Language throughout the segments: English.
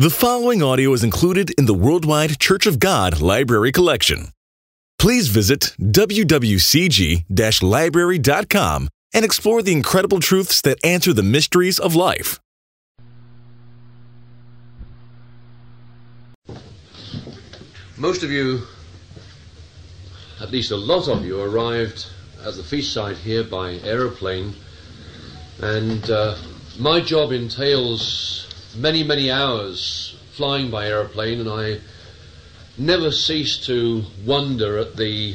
The following audio is included in the Worldwide Church of God Library Collection. Please visit wwcg-library.com and explore the incredible truths that answer the mysteries of life. Most of you, at least a lot of you, arrived at the feast site here by aeroplane, and my job entails many hours flying by aeroplane, and I never cease to wonder at the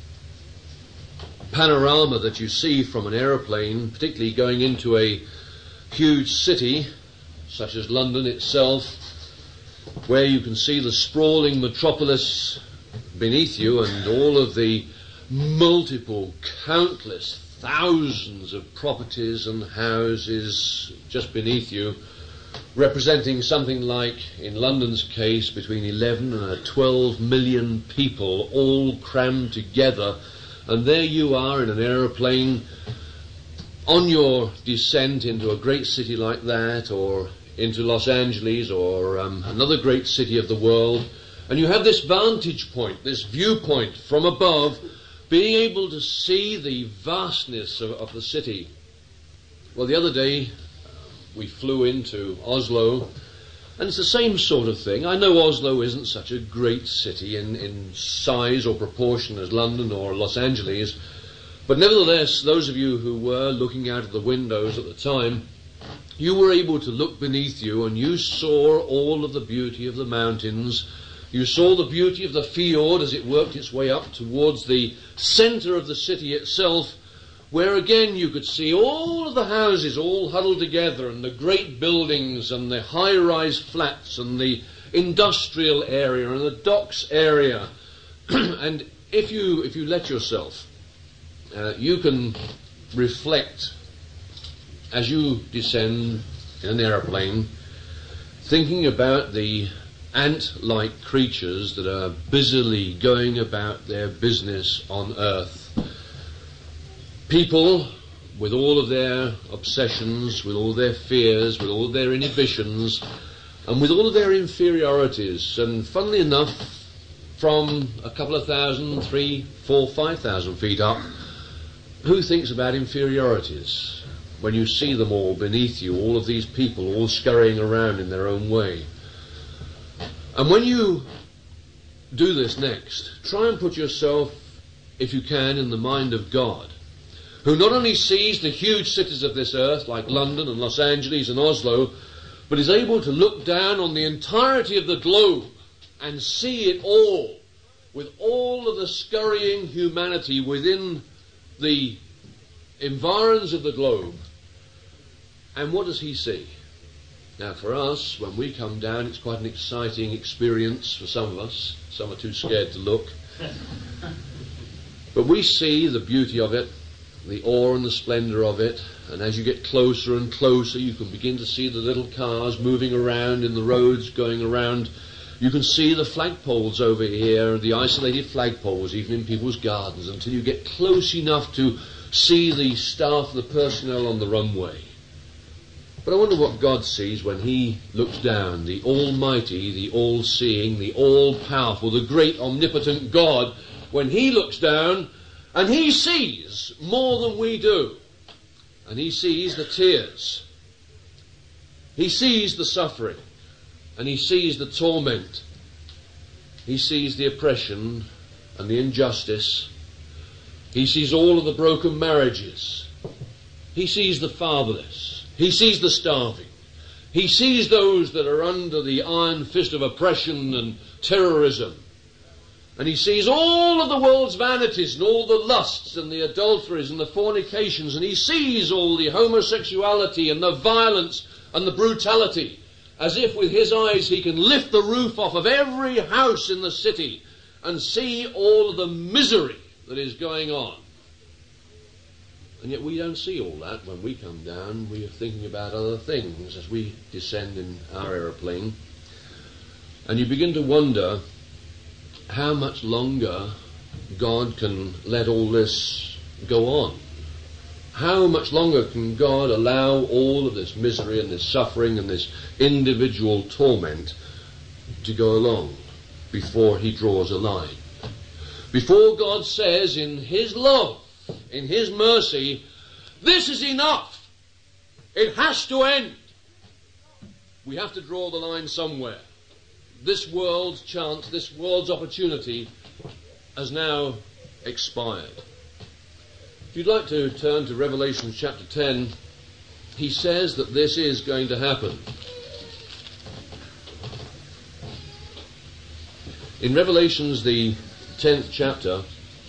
panorama that you see from an aeroplane, particularly going into a huge city such as London itself, where you can see the sprawling metropolis beneath you and all of the multiple, countless thousands of properties and houses just beneath you, representing something like, in London's case, between 11 and 12 million people all crammed together. And there you are in an aeroplane on your descent into a great city like that, or into Los Angeles, or another great city of the world. And you have this vantage point, this viewpoint from above, being able to see the vastness of the city. Well, the other day we flew into Oslo, and it's the same sort of thing. I know Oslo isn't such a great city in size or proportion as London or Los Angeles, but nevertheless, those of you who were looking out of the windows at the time, you were able to look beneath you and you saw all of the beauty of the mountains. You saw the beauty of the fjord as it worked its way up towards the centre of the city itself, where again you could see all of the houses all huddled together, and the great buildings and the high-rise flats and the industrial area and the docks area. And if you let yourself, you can reflect as you descend in an aeroplane, thinking about the ant-like creatures that are busily going about their business on earth. People with all of their obsessions, with all their fears, with all their inhibitions, and with all of their inferiorities. And funnily enough, from a couple of thousand, 3, 4, 5,000 feet up, who thinks about inferiorities when you see them all beneath you, all of these people all scurrying around in their own way? And when you do this next, try and put yourself, if you can, in the mind of God, who not only sees the huge cities of this earth, like London and Los Angeles and Oslo, but is able to look down on the entirety of the globe and see it all, with all of the scurrying humanity within the environs of the globe. And what does he see? Now for us, when we come down, it's quite an exciting experience for some of us. Some are too scared to look. But we see the beauty of it, the awe and the splendour of it, and as you get closer and closer, you can begin to see the little cars moving around in the roads, going around. You can see the flagpoles over here, the isolated flagpoles, even in people's gardens, until you get close enough to see the staff, the personnel on the runway. But I wonder what God sees when he looks down, the almighty, the all-seeing, the all-powerful, the great omnipotent God, when he looks down. And he sees more than we do. And he sees the tears. He sees the suffering. And he sees the torment. He sees the oppression and the injustice. He sees all of the broken marriages. He sees the fatherless. He sees the starving. He sees those that are under the iron fist of oppression and terrorism. And he sees all of the world's vanities and all the lusts and the adulteries and the fornications, and he sees all the homosexuality and the violence and the brutality, as if with his eyes he can lift the roof off of every house in the city and see all of the misery that is going on. And yet we don't see all that when we come down. We are thinking about other things as we descend in our aeroplane. And you begin to wonder how much longer God can let all this go on. How much longer can God allow all of this misery and this suffering and this individual torment to go along before he draws a line? Before God says in his love, in his mercy, this is enough. It has to end. We have to draw the line somewhere. This world's chance, this world's opportunity has now expired. If you'd like to turn to Revelation chapter 10, he says that this is going to happen. In Revelation's the 10th chapter,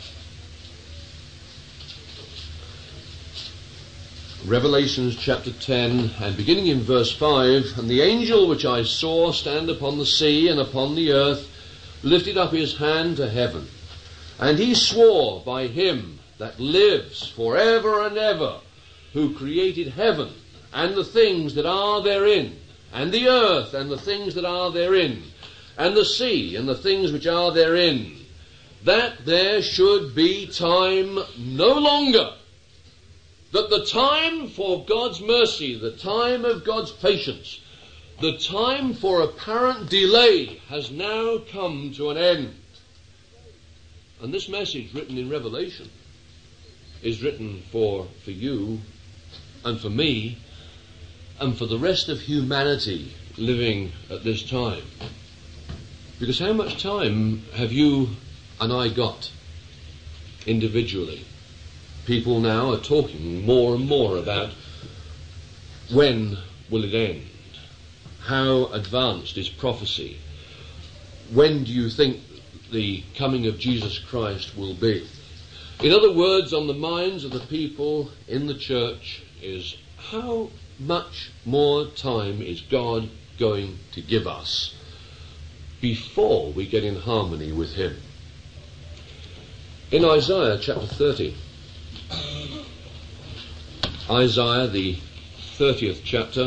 Revelations chapter 10, and beginning in verse 5, and the angel which I saw stand upon the sea and upon the earth lifted up his hand to heaven, and he swore by him that lives forever and ever, who created heaven and the things that are therein, and the earth and the things that are therein, and the sea and the things which are therein, that there should be time no longer, that the time for God's mercy, the time of God's patience, the time for apparent delay has now come to an end. And this message written in Revelation is written for you and for me and for the rest of humanity living at this time. Because how much time have you and I got individually? People now are talking more and more about when will it end? How advanced is prophecy? When do you think the coming of Jesus Christ will be? In other words, on the minds of the people in the church is, how much more time is God going to give us before we get in harmony with him? In Isaiah chapter 30, Isaiah the 30th chapter,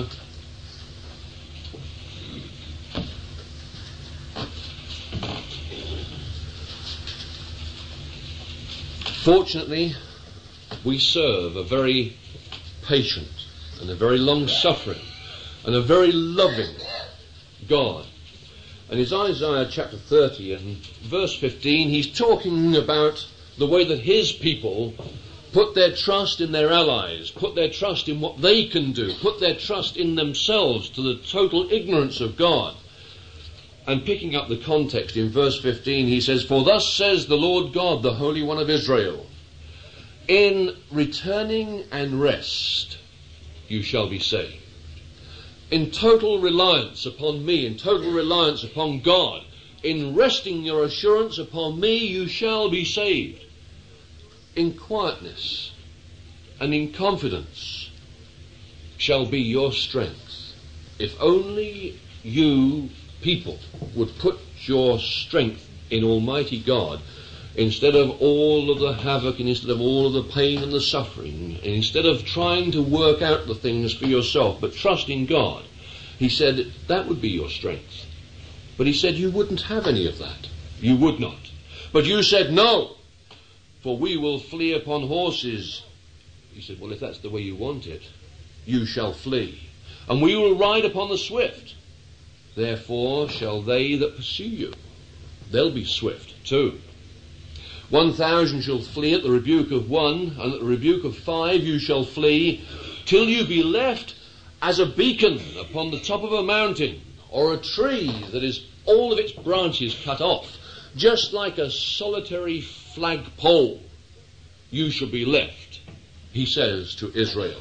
fortunately we serve a very patient and a very long-suffering and a very loving God. And it's Isaiah chapter 30 and verse 15, he's talking about the way that his people put their trust in their allies, put their trust in what they can do, put their trust in themselves to the total ignorance of God. And picking up the context in verse 15, he says, "For thus says the Lord God, the Holy One of Israel, in returning and rest you shall be saved." In total reliance upon me, in total reliance upon God, in resting your assurance upon me, you shall be saved. In quietness and in confidence shall be your strength. If only you people would put your strength in Almighty God, instead of all of the havoc and instead of all of the pain and the suffering, and instead of trying to work out the things for yourself, but trust in God. He said that would be your strength. But he said you wouldn't have any of that. You would not. But you said no. For we will flee upon horses. He said, well, if that's the way you want it, you shall flee. And we will ride upon the swift. Therefore shall they that pursue you. They'll be swift too. 1,000 shall flee at the rebuke of one, and at the rebuke of 5 you shall flee, till you be left as a beacon upon the top of a mountain, or a tree that is all of its branches cut off, just like a solitary flagpole. You shall be left, he says to Israel.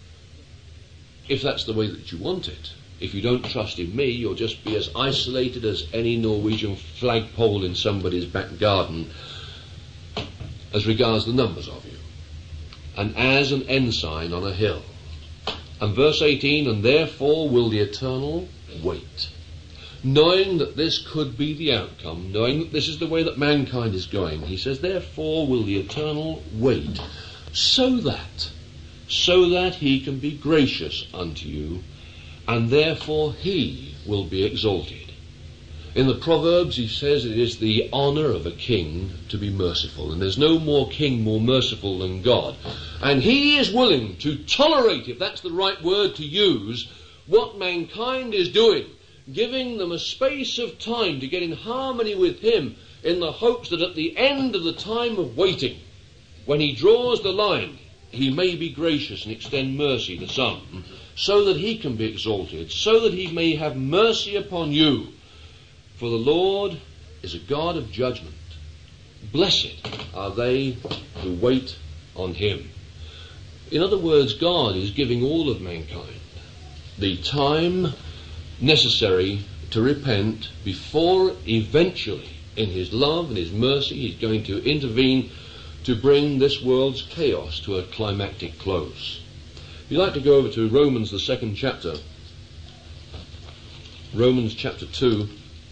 If that's the way that you want it, if you don't trust in me, you'll just be as isolated as any Norwegian flagpole in somebody's back garden as regards the numbers of you, and as an ensign on a hill. And verse 18, and therefore will the Eternal wait, knowing that this could be the outcome, knowing that this is the way that mankind is going. He says, therefore will the Eternal wait, so that he can be gracious unto you, and therefore he will be exalted. In the Proverbs, he says it is the honour of a king to be merciful, and there's no more king more merciful than God. And he is willing to tolerate, if that's the right word to use, what mankind is doing, giving them a space of time to get in harmony with him, in the hopes that at the end of the time of waiting, when he draws the line, he may be gracious and extend mercy to some, so that he can be exalted, so that he may have mercy upon you. For the Lord is a God of judgment. Blessed are they who wait on him. In other words, God is giving all of mankind the time necessary to repent before eventually, in his love and his mercy, he's going to intervene to bring this world's chaos to a climactic close. If you'd like to go over to Romans, the 2nd chapter, Romans chapter 2,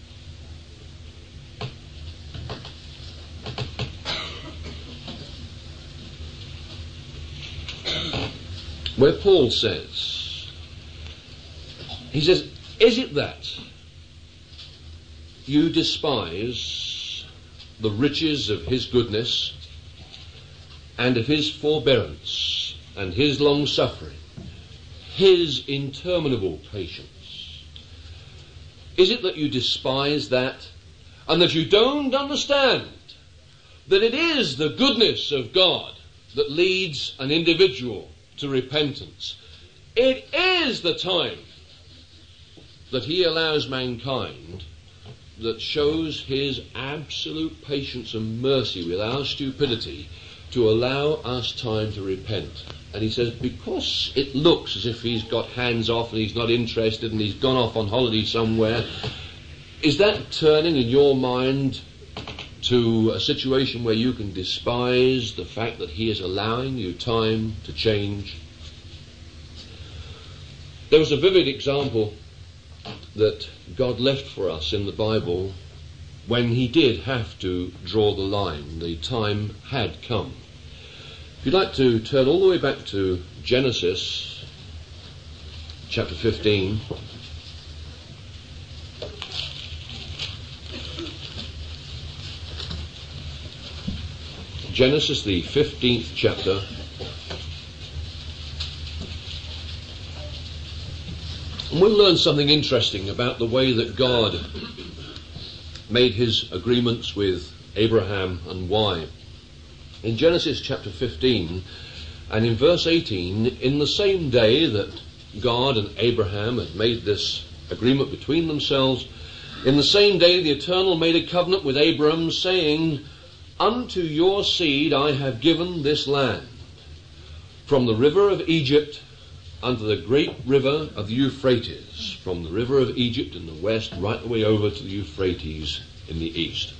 where Paul says, he says, is it that you despise the riches of his goodness and of his forbearance and his long-suffering, his interminable patience? Is it that you despise that, and that you don't understand that it is the goodness of God that leads an individual to repentance? It is the time that he allows mankind that shows his absolute patience and mercy with our stupidity to allow us time to repent. And he says, because it looks as if he's got hands off and he's not interested and he's gone off on holiday somewhere, is that turning in your mind to a situation where you can despise the fact that he is allowing you time to change? There was a vivid example that God left for us in the Bible when he did have to draw the line. The time had come. If you'd like to turn all the way back to Genesis chapter 15. Genesis, the 15th chapter. And we'll learn something interesting about the way that God made his agreements with Abraham and why. In Genesis chapter 15 and in verse 18, in the same day that God and Abraham had made this agreement between themselves, in the same day the Eternal made a covenant with Abram, saying, unto your seed I have given this land, from the river of Egypt unto the great river of the Euphrates, from the river of Egypt in the west right the way over to the Euphrates in the east.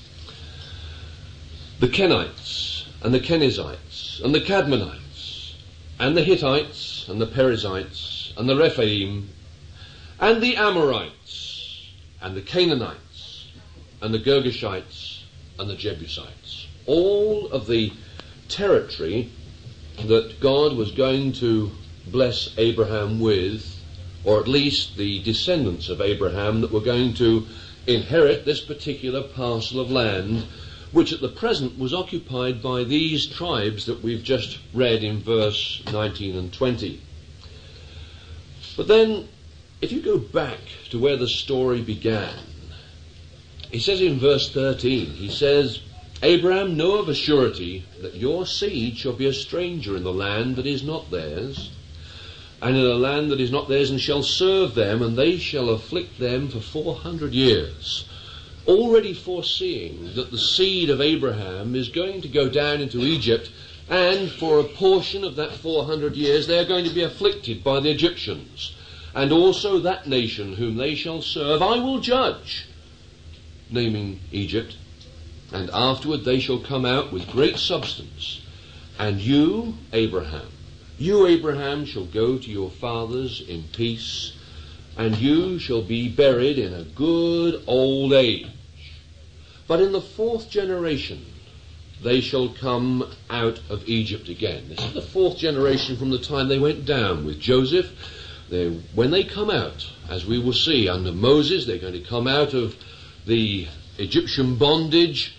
The Kenites and the Kenizzites and the Cadmonites and the Hittites and the Perizzites and the Rephaim and the Amorites and the Canaanites and the Girgashites and the Jebusites. All of the territory that God was going to bless Abraham with, or at least the descendants of Abraham that were going to inherit this particular parcel of land, which at the present was occupied by these tribes that we've just read in verse 19 and 20. But then, if you go back to where the story began, he says in verse 13, he says, Abraham, know of a surety that your seed shall be a stranger in the land that is not theirs, and in a land that is not theirs, and shall serve them, and they shall afflict them for 400 years. Already foreseeing that the seed of Abraham is going to go down into Egypt, and for a portion of that 400 years they are going to be afflicted by the Egyptians. And also that nation whom they shall serve I will judge, naming Egypt, and afterward they shall come out with great substance. And you, Abraham, shall go to your fathers in peace, and you shall be buried in a good old age. But in the 4th generation they shall come out of Egypt again. This is the 4th generation from the time they went down with Joseph. When they come out, as we will see under Moses, they're going to come out of the Egyptian bondage,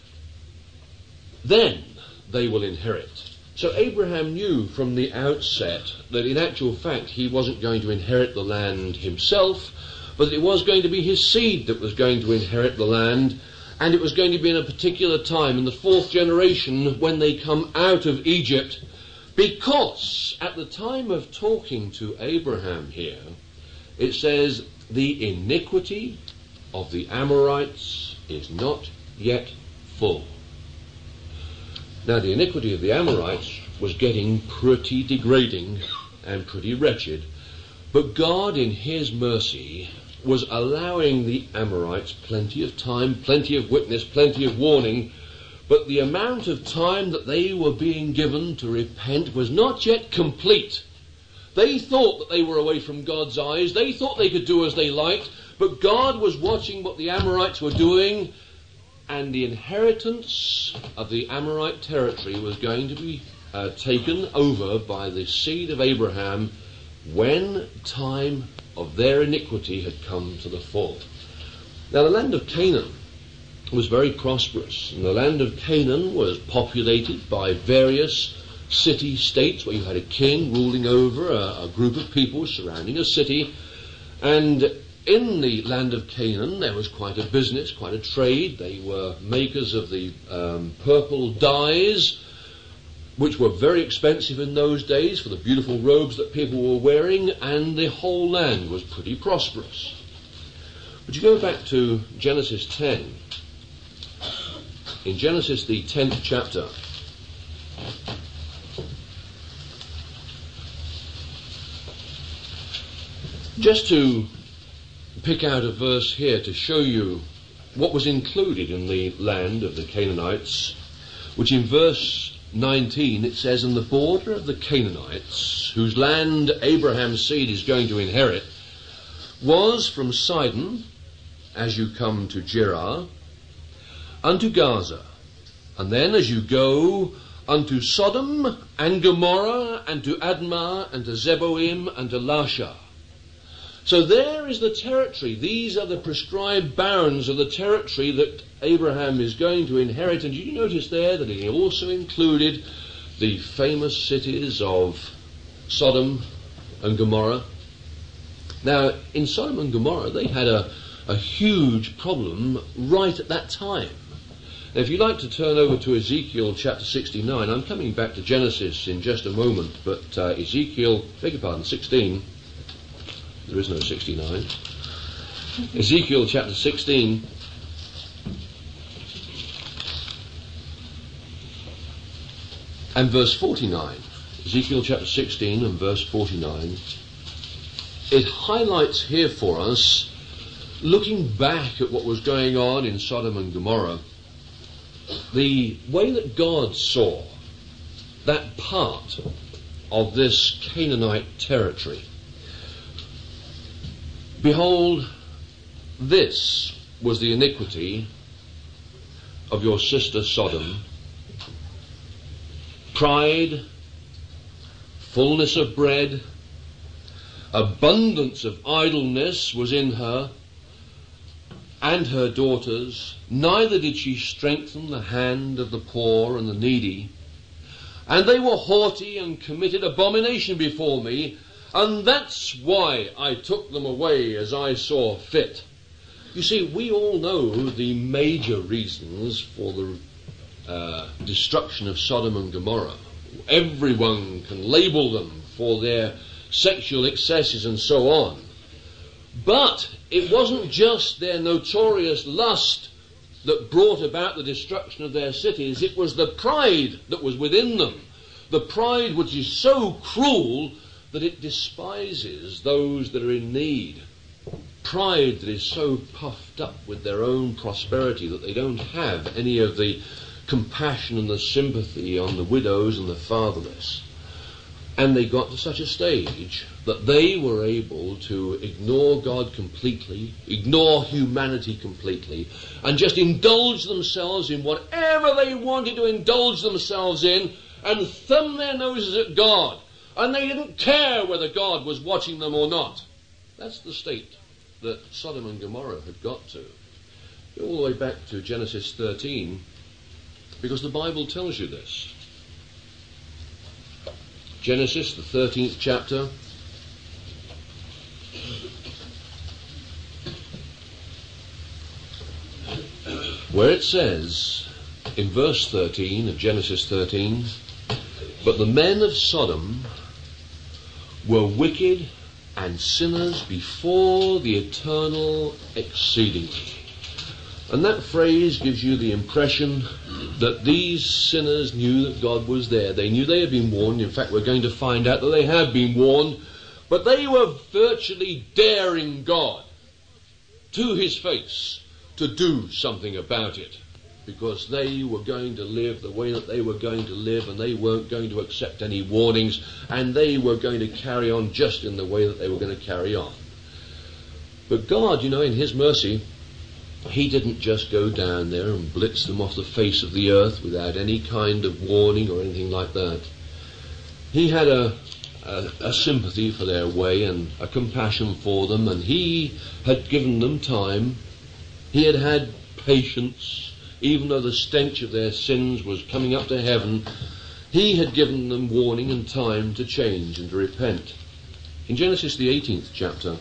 then they will inherit. So Abraham knew from the outset that in actual fact he wasn't going to inherit the land himself, but that it was going to be his seed that was going to inherit the land, and it was going to be in a particular time, in the fourth generation, when they come out of Egypt, because at the time of talking to Abraham here, it says, the iniquity of the Amorites is not yet full. Now, the iniquity of the Amorites was getting pretty degrading and pretty wretched, but God, in his mercy, was allowing the Amorites plenty of time, plenty of witness, plenty of warning, but the amount of time that they were being given to repent was not yet complete. They thought that they were away from God's eyes. They thought they could do as they liked, but God was watching what the Amorites were doing, and the inheritance of the Amorite territory was going to be taken over by the seed of Abraham when time of their iniquity had come to the full. Now, the land of Canaan was very prosperous, and the land of Canaan was populated by various city-states where you had a king ruling over a group of people surrounding a city, and in the land of Canaan there was quite a business, quite a trade. They were makers of the purple dyes, which were very expensive in those days for the beautiful robes that people were wearing, and the whole land was pretty prosperous. But you go back to Genesis 10. In Genesis, the 10th chapter, just to pick out a verse here to show you what was included in the land of the Canaanites, which in verse 19 it says, "And the border of the Canaanites, whose land Abraham's seed is going to inherit, was from Sidon, as you come to Gerar, unto Gaza, and then as you go unto Sodom and Gomorrah, and to Admah, and to Zeboim, and to Lasha." So there is the territory. These are the prescribed bounds of the territory that Abraham is going to inherit. And you notice there that he also included the famous cities of Sodom and Gomorrah. Now, in Sodom and Gomorrah, they had a huge problem right at that time. Now, if you'd like to turn over to Ezekiel chapter 69, I'm coming back to Genesis in just a moment, but Ezekiel, beg your pardon, 16, there is no 69. Ezekiel chapter 16, and verse 49. Ezekiel chapter 16 and verse 49. It highlights here for us, looking back at what was going on in Sodom and Gomorrah, the way that God saw that part of this Canaanite territory. "Behold, this was the iniquity of your sister Sodom. Pride, fullness of bread, abundance of idleness was in her and her daughters, neither did she strengthen the hand of the poor and the needy. And they were haughty and committed abomination before me, and that's why I took them away as I saw fit." You see, we all know the major reasons for the destruction of Sodom and Gomorrah. Everyone can label them for their sexual excesses and so on. But it wasn't just their notorious lust that brought about the destruction of their cities. It was the pride that was within them. The pride which is so cruel that it despises those that are in need. Pride that is so puffed up with their own prosperity that they don't have any of the compassion and the sympathy on the widows and the fatherless. And they got to such a stage that they were able to ignore God completely, ignore humanity completely, and just indulge themselves in whatever they wanted to indulge themselves in, and thumb their noses at God. and they didn't care whether God was watching them or not. That's the state that Sodom and Gomorrah had got to. Go all the way back to Genesis 13, because the Bible tells you this. Genesis, the 13th chapter, where it says, in verse 13 of Genesis 13, "But the men of Sodom were wicked and sinners before the Eternal exceedingly." And that phrase gives you the impression that these sinners knew that God was there. They knew they had been warned. In fact, we're going to find out that they have been warned. But they were virtually daring God to his face to do something about it, because they were going to live the way that they were going to live, and they weren't going to accept any warnings, and they were going to carry on just in the way that they were going to carry on. But God, in his mercy, he didn't just go down there and blitz them off the face of the earth without any kind of warning or anything like that. He had a sympathy for their way and a compassion for them, and he had given them time. He had had patience, even though the stench of their sins was coming up to heaven. He had given them warning and time to change and to repent. In Genesis, the 18th chapter,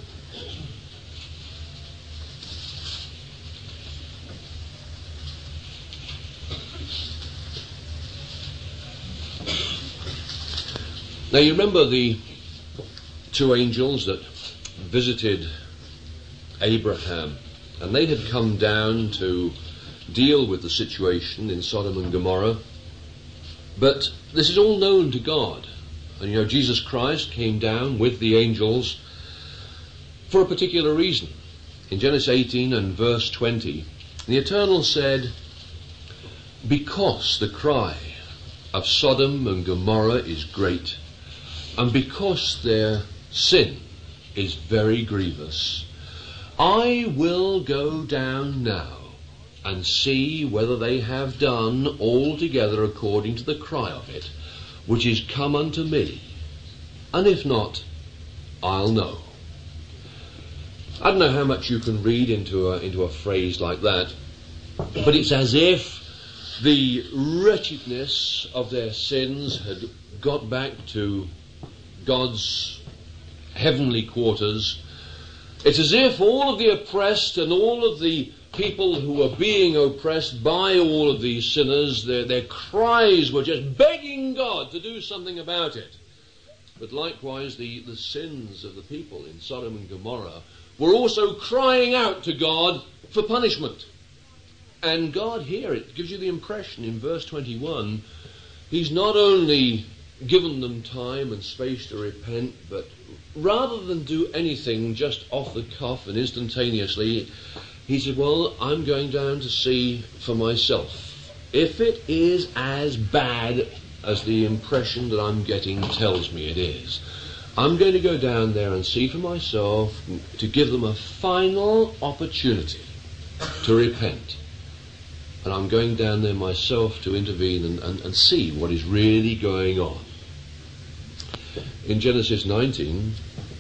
now you remember the two angels that visited Abraham, and they had come down to deal with the situation in Sodom and Gomorrah. But this is all known to God. And Jesus Christ came down with the angels for a particular reason. In Genesis 18 and verse 20, the Eternal said, "Because the cry of Sodom and Gomorrah is great, and because their sin is very grievous, I will go down now and see whether they have done altogether according to the cry of it, which is come unto me, and if not, I'll know." I don't know how much you can read into a phrase like that, but it's as if the wretchedness of their sins had got back to God's heavenly quarters. It's as if all of the oppressed and all of the people who were being oppressed by all of these sinners, their cries were just begging God to do something about it. But likewise, the sins of the people in Sodom and Gomorrah were also crying out to God for punishment. And God here, it gives you the impression in verse 21, he's not only given them time and space to repent, but rather than do anything just off the cuff and instantaneously, he said, well, I'm going down to see for myself. If it is as bad as the impression that I'm getting tells me it is, I'm going to go down there and see for myself, to give them a final opportunity to repent. And I'm going down there myself to intervene and see what is really going on. In Genesis 19,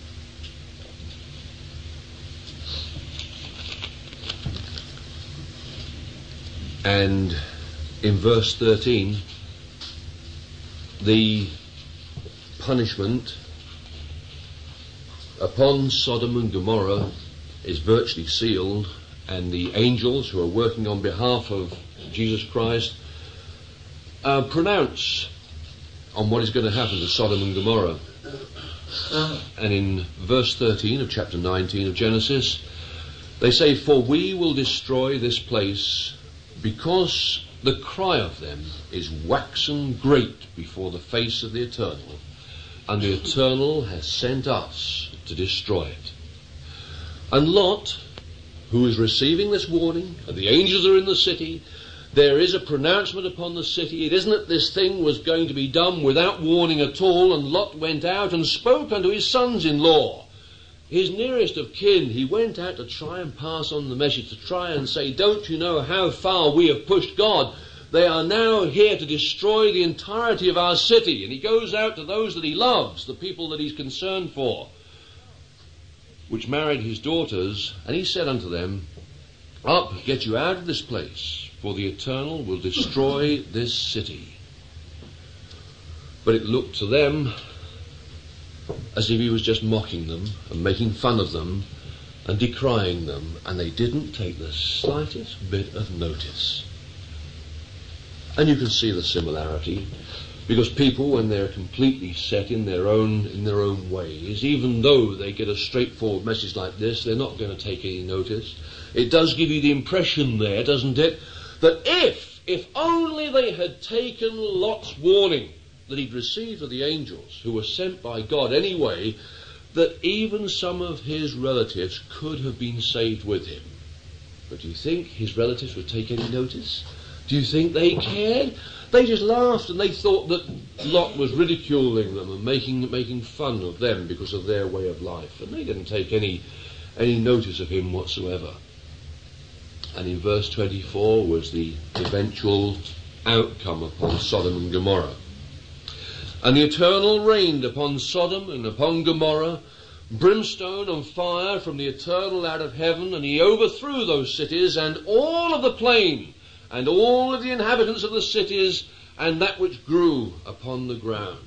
and in verse 13, the punishment upon Sodom and Gomorrah is virtually sealed, and the angels who are working on behalf of Jesus Christ pronounce on what is going to happen to Sodom and Gomorrah. And in verse 13 of chapter 19 of Genesis, they say, "For we will destroy this place, because the cry of them is waxen great before the face of the Eternal, and the Eternal has sent us to destroy it." And Lot, who is receiving this warning, and the angels are in the city, there is a pronouncement upon the city. It isn't that this thing was going to be done without warning at all, and Lot went out and spoke unto his sons-in-law, his nearest of kin. He went out to try and pass on the message, to try and say, don't you know how far we have pushed God? They are now here to destroy the entirety of our city. And he goes out to those that he loves, the people that he's concerned for, which married his daughters, and he said unto them, Up, get you out of this place, for the Eternal will destroy this city. But it looked to them as if he was just mocking them and making fun of them and decrying them, and they didn't take the slightest bit of notice. And you can see the similarity, because people, when they're completely set in their own ways, even though they get a straightforward message like this, they're not going to take any notice. It does give you the impression there, doesn't it, that if only they had taken Lot's warning that he'd received of the angels, who were sent by God anyway, that even some of his relatives could have been saved with him. But do you think his relatives would take any notice? Do you think they cared? They just laughed, and they thought that Lot was ridiculing them and making fun of them because of their way of life. And they didn't take any notice of him whatsoever. And in verse 24 was the eventual outcome upon Sodom and Gomorrah. And the Eternal rained upon Sodom and upon Gomorrah brimstone and fire from the Eternal out of heaven, and he overthrew those cities and all of the plain, and all of the inhabitants of the cities, and that which grew upon the ground.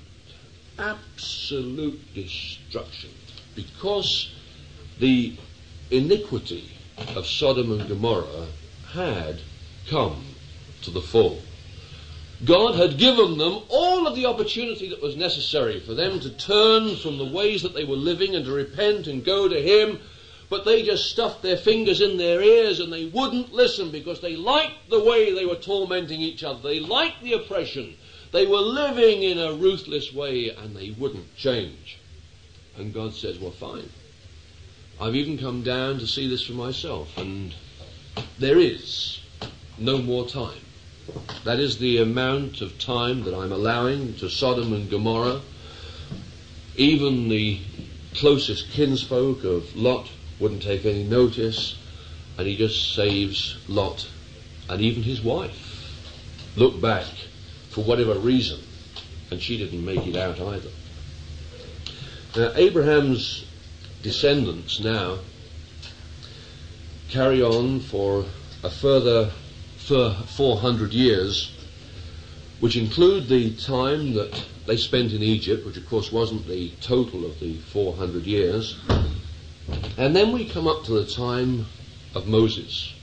Absolute destruction, because the iniquity of Sodom and Gomorrah had come to the full. God had given them all of the opportunity that was necessary for them to turn from the ways that they were living and to repent and go to him, but they just stuffed their fingers in their ears and they wouldn't listen, because they liked the way they were tormenting each other. They liked the oppression. They were living in a ruthless way, and they wouldn't change. And God says, well, fine. I've even come down to see this for myself, and there is no more time. That is the amount of time that I'm allowing to Sodom and Gomorrah. Even the closest kinsfolk of Lot wouldn't take any notice, and he just saves Lot and even his wife. Look back for whatever reason, and she didn't make it out either. Now, Abraham's descendants now carry on for a further 400 years, which include the time that they spent in Egypt, which of course wasn't the total of the 400 years. And then we come up to the time of Moses.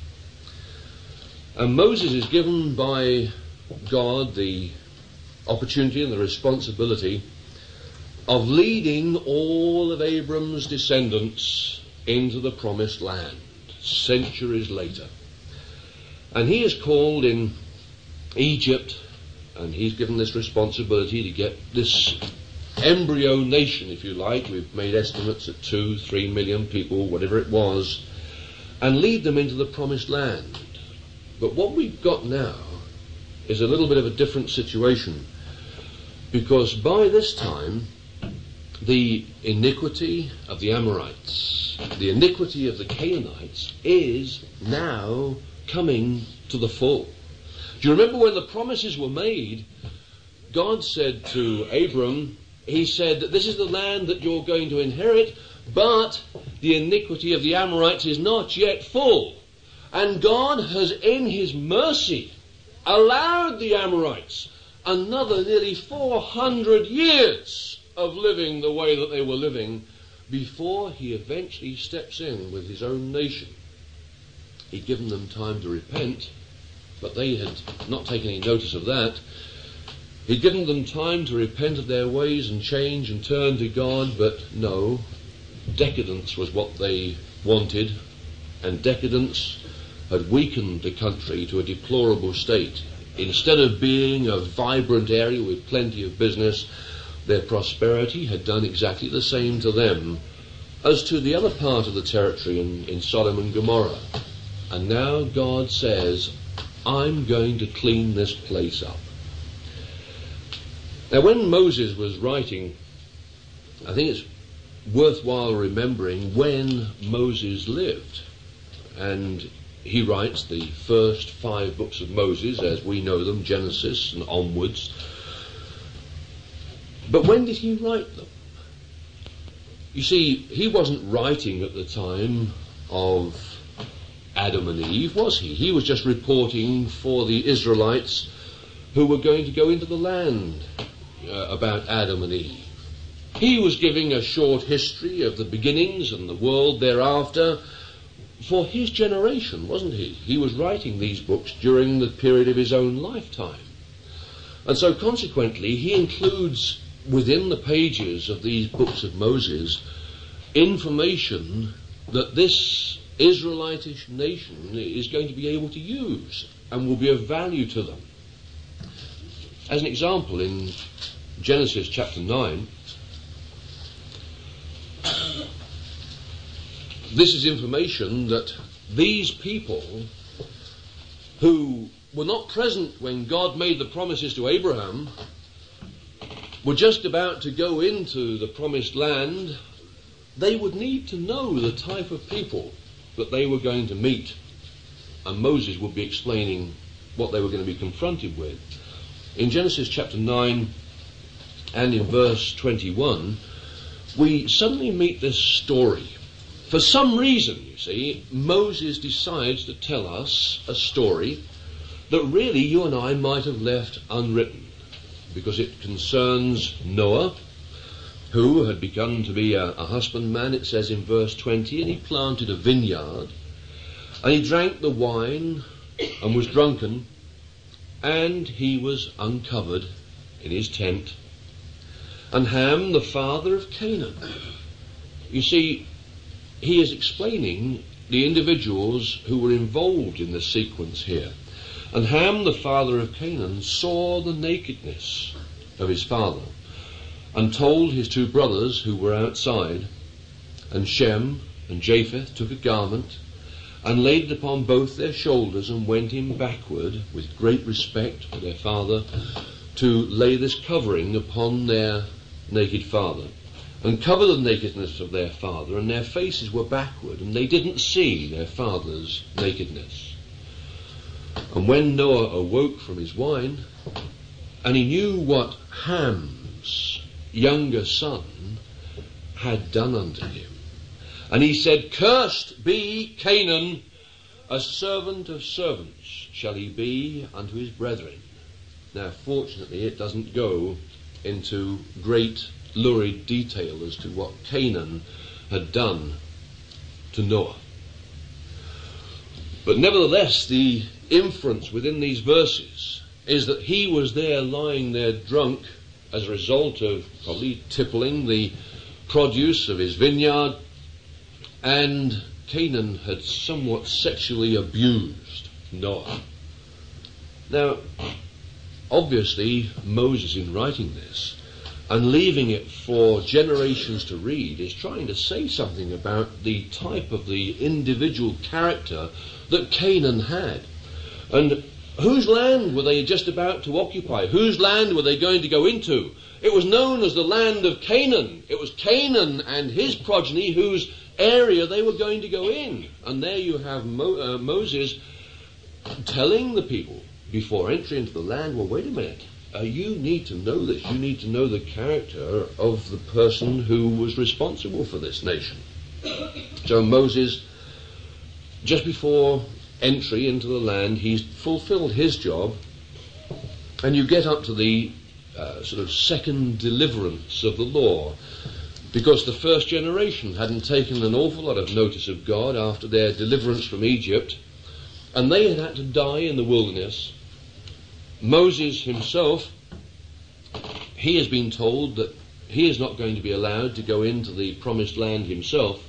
And Moses is given by God the opportunity and the responsibility of leading all of Abram's descendants into the promised land centuries later. And he is called in Egypt, and he's given this responsibility to get this embryo nation, if you like. We've made estimates at 2-3 million people, whatever it was, and lead them into the promised land. But what we've got now is a little bit of a different situation, because by this time the iniquity of the Amorites, the iniquity of the Canaanites is now coming to the full. Do you remember when the promises were made? God said to Abram, he said that this is the land that you're going to inherit, but the iniquity of the Amorites is not yet full. And God has, in his mercy, allowed the Amorites another nearly 400 years of living the way that they were living before he eventually steps in with his own nation. He'd given them time to repent, but they had not taken any notice of that. He'd given them time to repent of their ways and change and turn to God, but no, decadence was what they wanted, and decadence had weakened the country to a deplorable state. Instead of being a vibrant area with plenty of business, their prosperity had done exactly the same to them as to the other part of the territory in Sodom and Gomorrah. And now God says, I'm going to clean this place up. Now, when Moses was writing, I think it's worthwhile remembering when Moses lived. And he writes the first 5 books of Moses as we know them, Genesis and onwards. But when did he write them? You see, he wasn't writing at the time of Adam and Eve, was he? He was just reporting for the Israelites who were going to go into the land about Adam and Eve. He was giving a short history of the beginnings and the world thereafter for his generation, wasn't he? He was writing these books during the period of his own lifetime. And so consequently, he includes within the pages of these books of Moses information that this Israelitish nation is going to be able to use and will be of value to them. As an example, in Genesis chapter 9, this is information that these people who were not present when God made the promises to Abraham were just about to go into the promised land. They would need to know the type of people that they were going to meet, and Moses would be explaining what they were going to be confronted with. In Genesis chapter 9 and in verse 21, we suddenly meet this story. For some reason, you see, Moses decides to tell us a story that really you and I might have left unwritten, because it concerns Noah, who had begun to be a husbandman, it says in verse 20, and he planted a vineyard, and he drank the wine and was drunken, and he was uncovered in his tent. And Ham, the father of Canaan. You see, he is explaining the individuals who were involved in the sequence here. And Ham, the father of Canaan, saw the nakedness of his father, and told his 2 brothers who were outside. And Shem and Japheth took a garment, and laid it upon both their shoulders, and went in backward, with great respect for their father, to lay this covering upon their naked father, and cover the nakedness of their father, and their faces were backward, and they didn't see their father's nakedness. And when Noah awoke from his wine, and he knew what Ham's younger son had done unto him, and he said, Cursed be Canaan, a servant of servants shall he be unto his brethren. Now, fortunately, it doesn't go into great lurid detail as to what Canaan had done to Noah. But nevertheless, the inference within these verses is that he was there lying there drunk as a result of probably tippling the produce of his vineyard, and Canaan had somewhat sexually abused Noah. Now, obviously, Moses, in writing this and leaving it for generations to read, is trying to say something about the type of the individual character that Canaan had. And whose land were they just about to occupy? Whose land were they going to go into? It was known as the land of Canaan. It was Canaan and his progeny whose area they were going to go in. And there you have Moses telling the people before entering into the land, well, wait a minute, you need to know this. You need to know the character of the person who was responsible for this nation. So Moses, just before entry into the land, he's fulfilled his job, and you get up to the sort of second deliverance of the law, because the first generation hadn't taken an awful lot of notice of God after their deliverance from Egypt, and they had to die in the wilderness. Moses himself, he has been told that he is not going to be allowed to go into the promised land himself,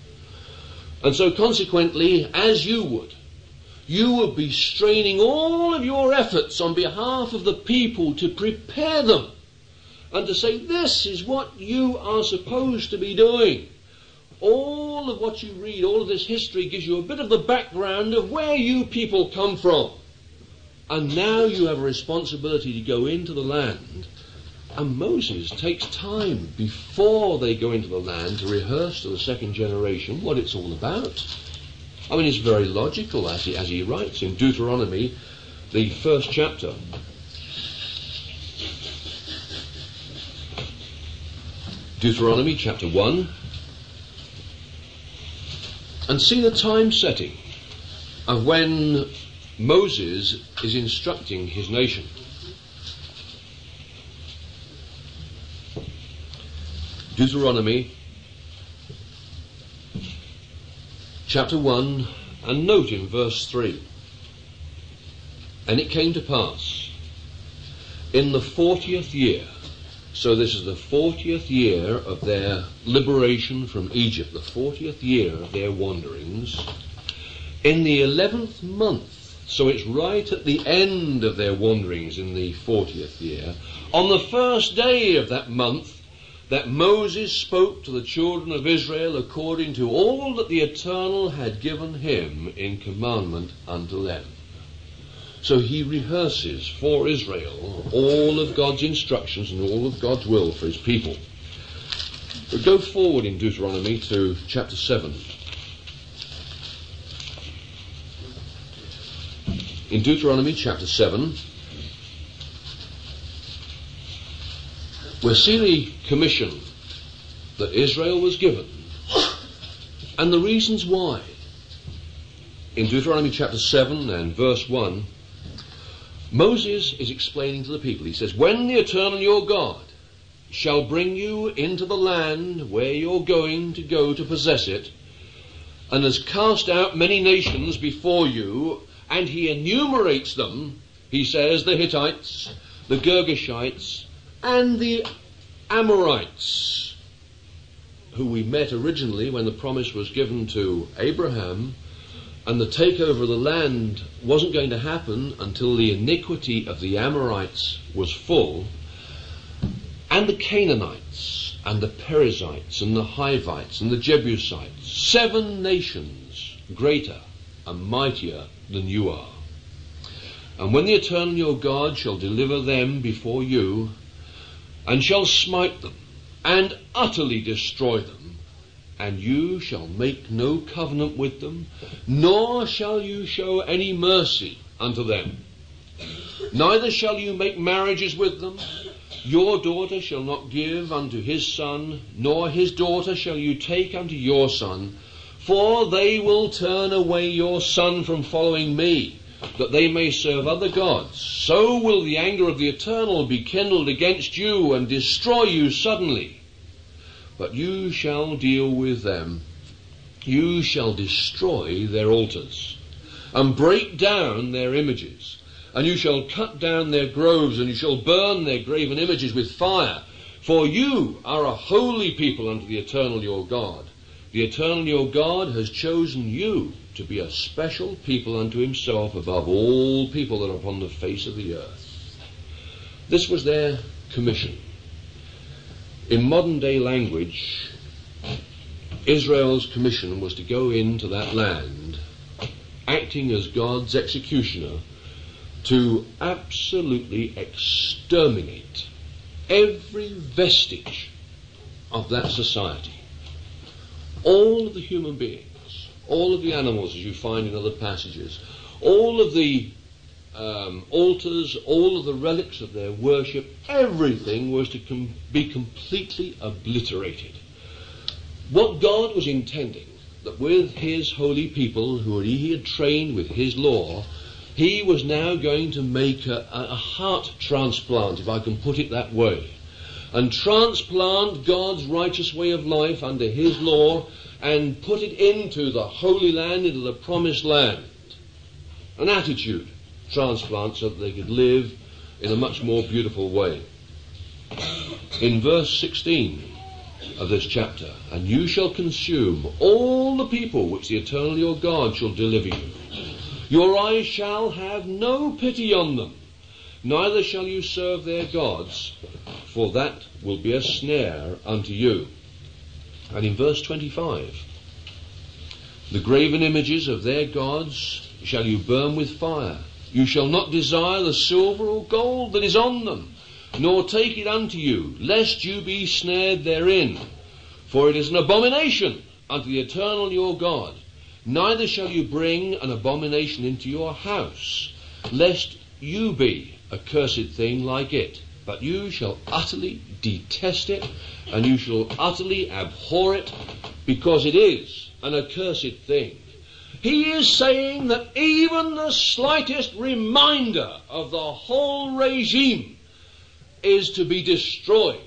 and so consequently, as you would be straining all of your efforts on behalf of the people to prepare them and to say, this is what you are supposed to be doing. All of what you read, all of this history gives you a bit of the background of where you people come from. And now you have a responsibility to go into the land. And Moses takes time before they go into the land to rehearse to the second generation what it's all about. I mean, it's very logical as he writes in Deuteronomy, the first chapter. Deuteronomy chapter 1. And see the time setting of when Moses is instructing his nation. Deuteronomy chapter 1, and note in verse 3. And it came to pass in the 40th year, so this is the 40th year of their liberation from Egypt, the 40th year of their wanderings, in the 11th month, so it's right at the end of their wanderings in the 40th year, on the first day of that month, that Moses spoke to the children of Israel according to all that the Eternal had given him in commandment unto them. So he rehearses for Israel all of God's instructions and all of God's will for his people. But go forward in Deuteronomy to chapter 7. In Deuteronomy chapter 7, we'll see the commission that Israel was given and the reasons why. In Deuteronomy chapter 7 and verse 1, Moses is explaining to the people. He says, when the Eternal your God shall bring you into the land where you're going to go to possess it, and has cast out many nations before you, and he enumerates them, he says, the Hittites, the Girgashites, and the Amorites, who we met originally when the promise was given to Abraham, and the takeover of the land wasn't going to happen until the iniquity of the Amorites was full, and the Canaanites, and the Perizzites, and the Hivites, and the Jebusites, 7 nations greater and mightier than you are. And when the Eternal your God shall deliver them before you, and shall smite them, and utterly destroy them, and you shall make no covenant with them, nor shall you show any mercy unto them. Neither shall you make marriages with them. Your daughter shall not give unto his son, nor his daughter shall you take unto your son, for they will turn away your son from following me, that they may serve other gods. So will the anger of the Eternal be kindled against you, and destroy you suddenly. But you shall deal with them. You shall destroy their altars, and break down their images. And you shall cut down their groves, and you shall burn their graven images with fire. For you are a holy people unto the Eternal your God. The Eternal your God has chosen you to be a special people unto himself above all people that are upon the face of the earth. This was their commission. In modern day language, Israel's commission was to go into that land, acting as God's executioner, to absolutely exterminate every vestige of that society. All of the human beings, all of the animals, as you find in other passages, all of the altars, all of the relics of their worship, everything was to be completely obliterated. What God was intending, that with his holy people, who he had trained with his law, he was now going to make a heart transplant, if I can put it that way, and transplant God's righteous way of life under his law and put it into the Holy Land, into the Promised Land. An attitude transplant so that they could live in a much more beautiful way. In verse 16 of this chapter, and you shall consume all the people which the Eternal your God shall deliver you. Your eyes shall have no pity on them, neither shall you serve their gods, for that will be a snare unto you. And in verse 25, the graven images of their gods shall you burn with fire. You shall not desire the silver or gold that is on them, nor take it unto you, lest you be snared therein. For it is an abomination unto the Eternal your God. Neither shall you bring an abomination into your house, lest you be a cursed thing like it. But you shall utterly detest it, and you shall utterly abhor it, because it is an accursed thing. He is saying that even the slightest reminder of the whole regime is to be destroyed.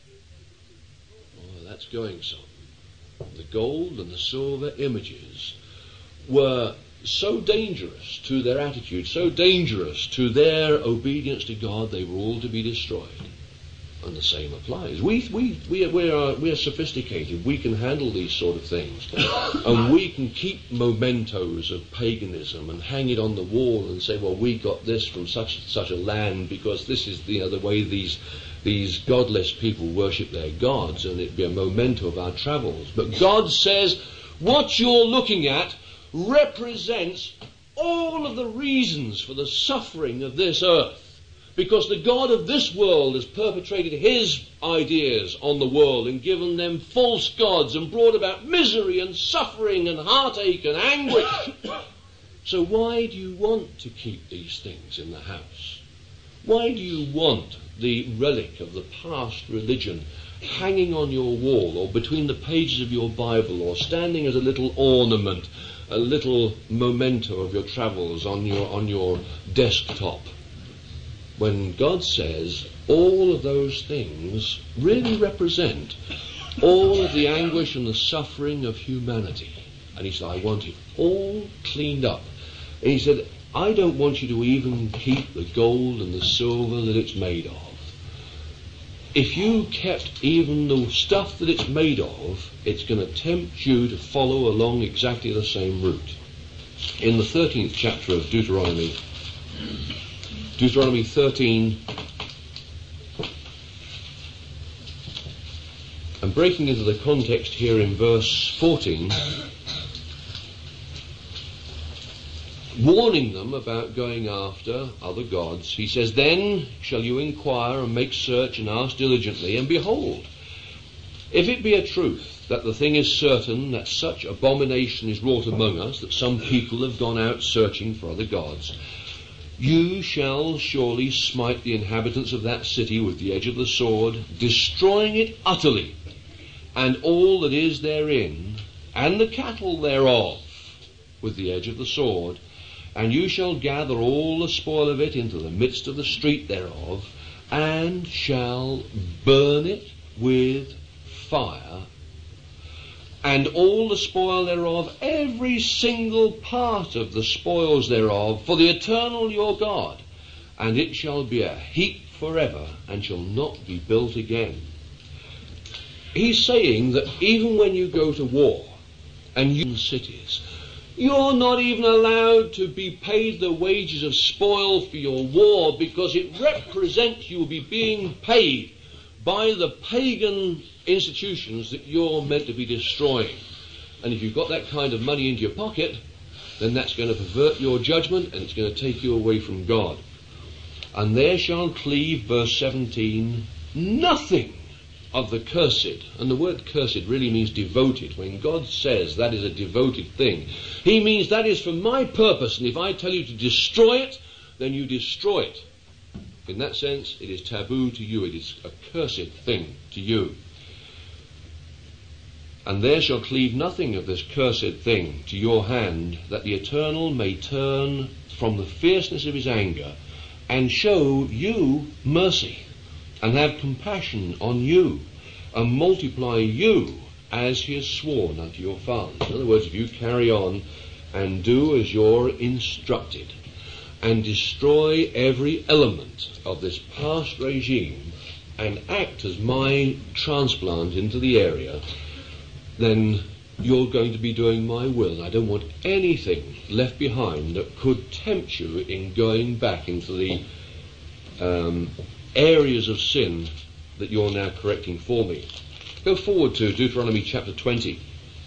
Oh, that's going some. The gold and the silver images were so dangerous to their attitude, so dangerous to their obedience to God, they were all to be destroyed. And the same applies. We are sophisticated. We can handle these sort of things. And we can keep mementos of paganism and hang it on the wall and say, well, we got this from such a land because this is the way these godless people worship their gods, and it'd be a memento of our travels. But God says, what you're looking at represents all of the reasons for the suffering of this earth, because the God of this world has perpetrated his ideas on the world and given them false gods and brought about misery and suffering and heartache and anguish. So why do you want to keep these things in the house? Why do you want the relic of the past religion hanging on your wall or between the pages of your Bible or standing as a little ornament, a little memento of your travels on your desktop? When God says all of those things really represent all of the anguish and the suffering of humanity. And he said, I want it all cleaned up. And he said, I don't want you to even keep the gold and the silver that it's made of. If you kept even the stuff that it's made of, it's going to tempt you to follow along exactly the same route. In the 13th chapter of Deuteronomy 13, and breaking into the context here in verse 14, warning them about going after other gods, he says, then shall you inquire and make search and ask diligently, and behold, if it be a truth that the thing is certain that such abomination is wrought among us, that some people have gone out searching for other gods, you shall surely smite the inhabitants of that city with the edge of the sword, destroying it utterly, and all that is therein, and the cattle thereof, with the edge of the sword. And you shall gather all the spoil of it into the midst of the street thereof, and shall burn it with fire, and all the spoil thereof, every single part of the spoils thereof, for the eternal your God, and it shall be a heap forever, and shall not be built again. He's saying that even when you go to war, and you in cities, you're not even allowed to be paid the wages of spoil for your war, because it represents you will be being paid by the pagan institutions that you're meant to be destroying. And if you've got that kind of money into your pocket, then that's going to pervert your judgment, and it's going to take you away from God. And there shall cleave, verse 17, nothing of the cursed. And the word cursed really means devoted. When God says that is a devoted thing, he means that is for my purpose, and if I tell you to destroy it, then you destroy it. In that sense, it is taboo to you. It is a cursed thing to you. And there shall cleave nothing of this cursed thing to your hand, that the Eternal may turn from the fierceness of his anger, and show you mercy, and have compassion on you, and multiply you as he has sworn unto your fathers. In other words, if you carry on and do as you're instructed, and destroy every element of this past regime, and act as my transplant into the area, then you're going to be doing my will. And I don't want anything left behind that could tempt you in going back into the areas of sin that you're now correcting for me. Go forward to Deuteronomy chapter 20.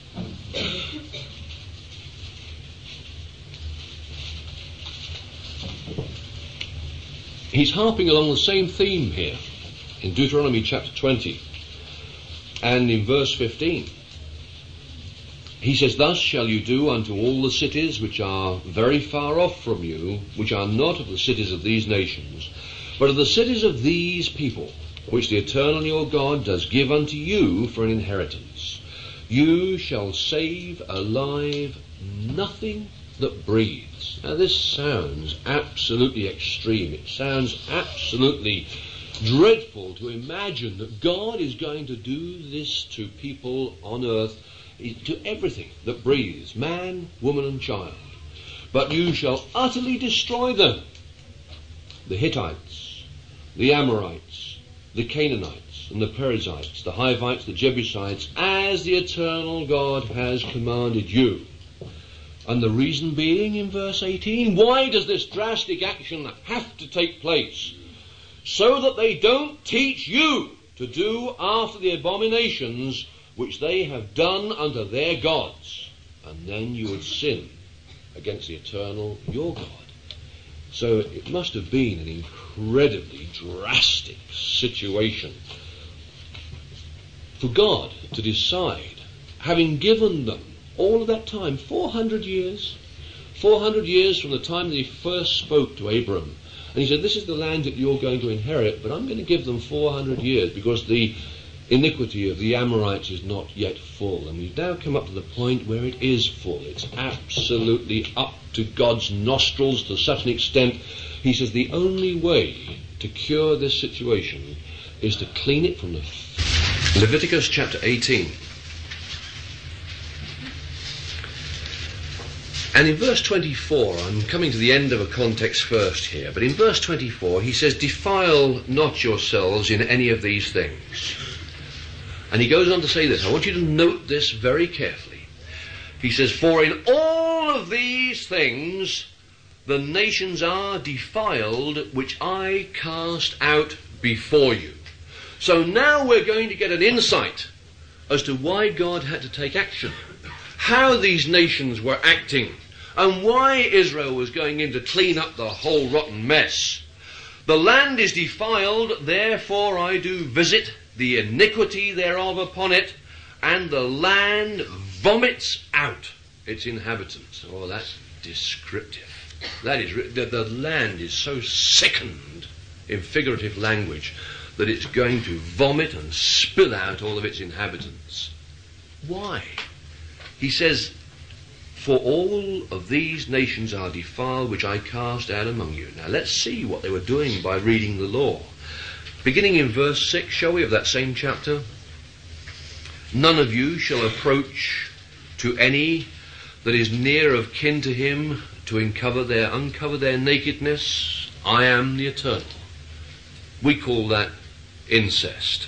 He's harping along the same theme here in Deuteronomy chapter 20 and in verse 15. He says, thus shall you do unto all the cities which are very far off from you, which are not of the cities of these nations, but of the cities of these people, which the Eternal your God does give unto you for an inheritance. You shall save alive nothing that breathes. Now this sounds absolutely extreme. It sounds absolutely dreadful to imagine that God is going to do this to people on earth, to everything that breathes, man, woman and child. But you shall utterly destroy them. The Hittites, the Amorites, the Canaanites, and the Perizzites, the Hivites, the Jebusites, as the Eternal God has commanded you. And the reason being in verse 18, why does this drastic action have to take place? So that they don't teach you to do after the abominations which they have done unto their gods, and then you would sin against the Eternal your God. So it must have been an incredibly drastic situation for God to decide, having given them all of that time, 400 years from the time that he first spoke to Abram. And he said, this is the land that you're going to inherit, but I'm going to give them 400 years because the iniquity of the Amorites is not yet full. And we've now come up to the point where it is full. It's absolutely up to God's nostrils to such an extent. He says the only way to cure this situation is to clean it from the... Leviticus chapter 18. And in verse 24, I'm coming to the end of a context first here, but in verse 24 he says, defile not yourselves in any of these things. And he goes on to say this. I want you to note this very carefully. He says, for in all of these things the nations are defiled, which I cast out before you. So now we're going to get an insight as to why God had to take action, how these nations were acting, and why Israel was going in to clean up the whole rotten mess. The land is defiled, therefore I do visit the iniquity thereof upon it, and the land vomits out its inhabitants. Oh, that's descriptive. That is, the land is so sickened in figurative language that it's going to vomit and spill out all of its inhabitants. Why? He says, for all of these nations are defiled, which I cast out among you. Now let's see what they were doing by reading the law. Beginning in verse 6, shall we, of that same chapter? None of you shall approach to any that is near of kin to him to uncover their nakedness. I am the Eternal. We call that incest.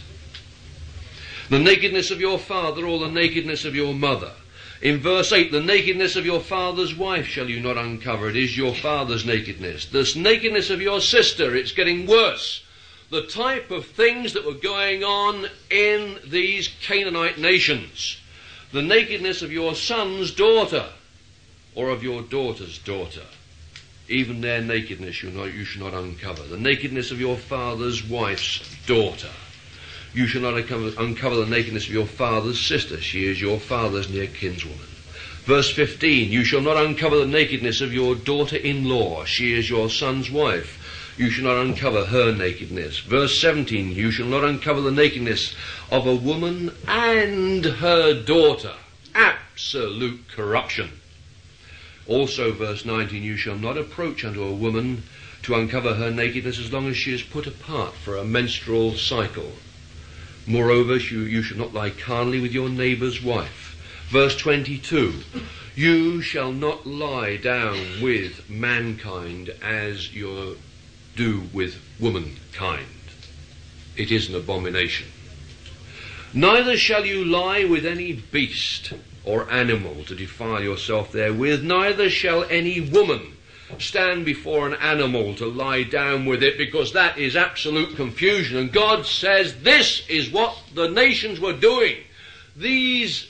The nakedness of your father or the nakedness of your mother. In verse 8, the nakedness of your father's wife shall you not uncover. It is your father's nakedness. The nakedness of your sister, it's getting worse. The type of things that were going on in these Canaanite nations. The nakedness of your son's daughter or of your daughter's daughter. Even their nakedness you should not uncover. The nakedness of your father's wife's daughter. You shall not uncover the nakedness of your father's sister. She is your father's near kinswoman. Verse 15, you shall not uncover the nakedness of your daughter-in-law. She is your son's wife. You shall not uncover her nakedness. Verse 17, you shall not uncover the nakedness of a woman and her daughter. Absolute corruption. Also, verse 19, you shall not approach unto a woman to uncover her nakedness as long as she is put apart for a menstrual cycle. Moreover, you shall not lie carnally with your neighbour's wife. Verse 22, you shall not lie down with mankind as you do with womankind. It is an abomination. Neither shall you lie with any beast or animal to defile yourself therewith, neither shall any woman stand before an animal to lie down with it, because that is absolute confusion. And God says this is what the nations were doing. These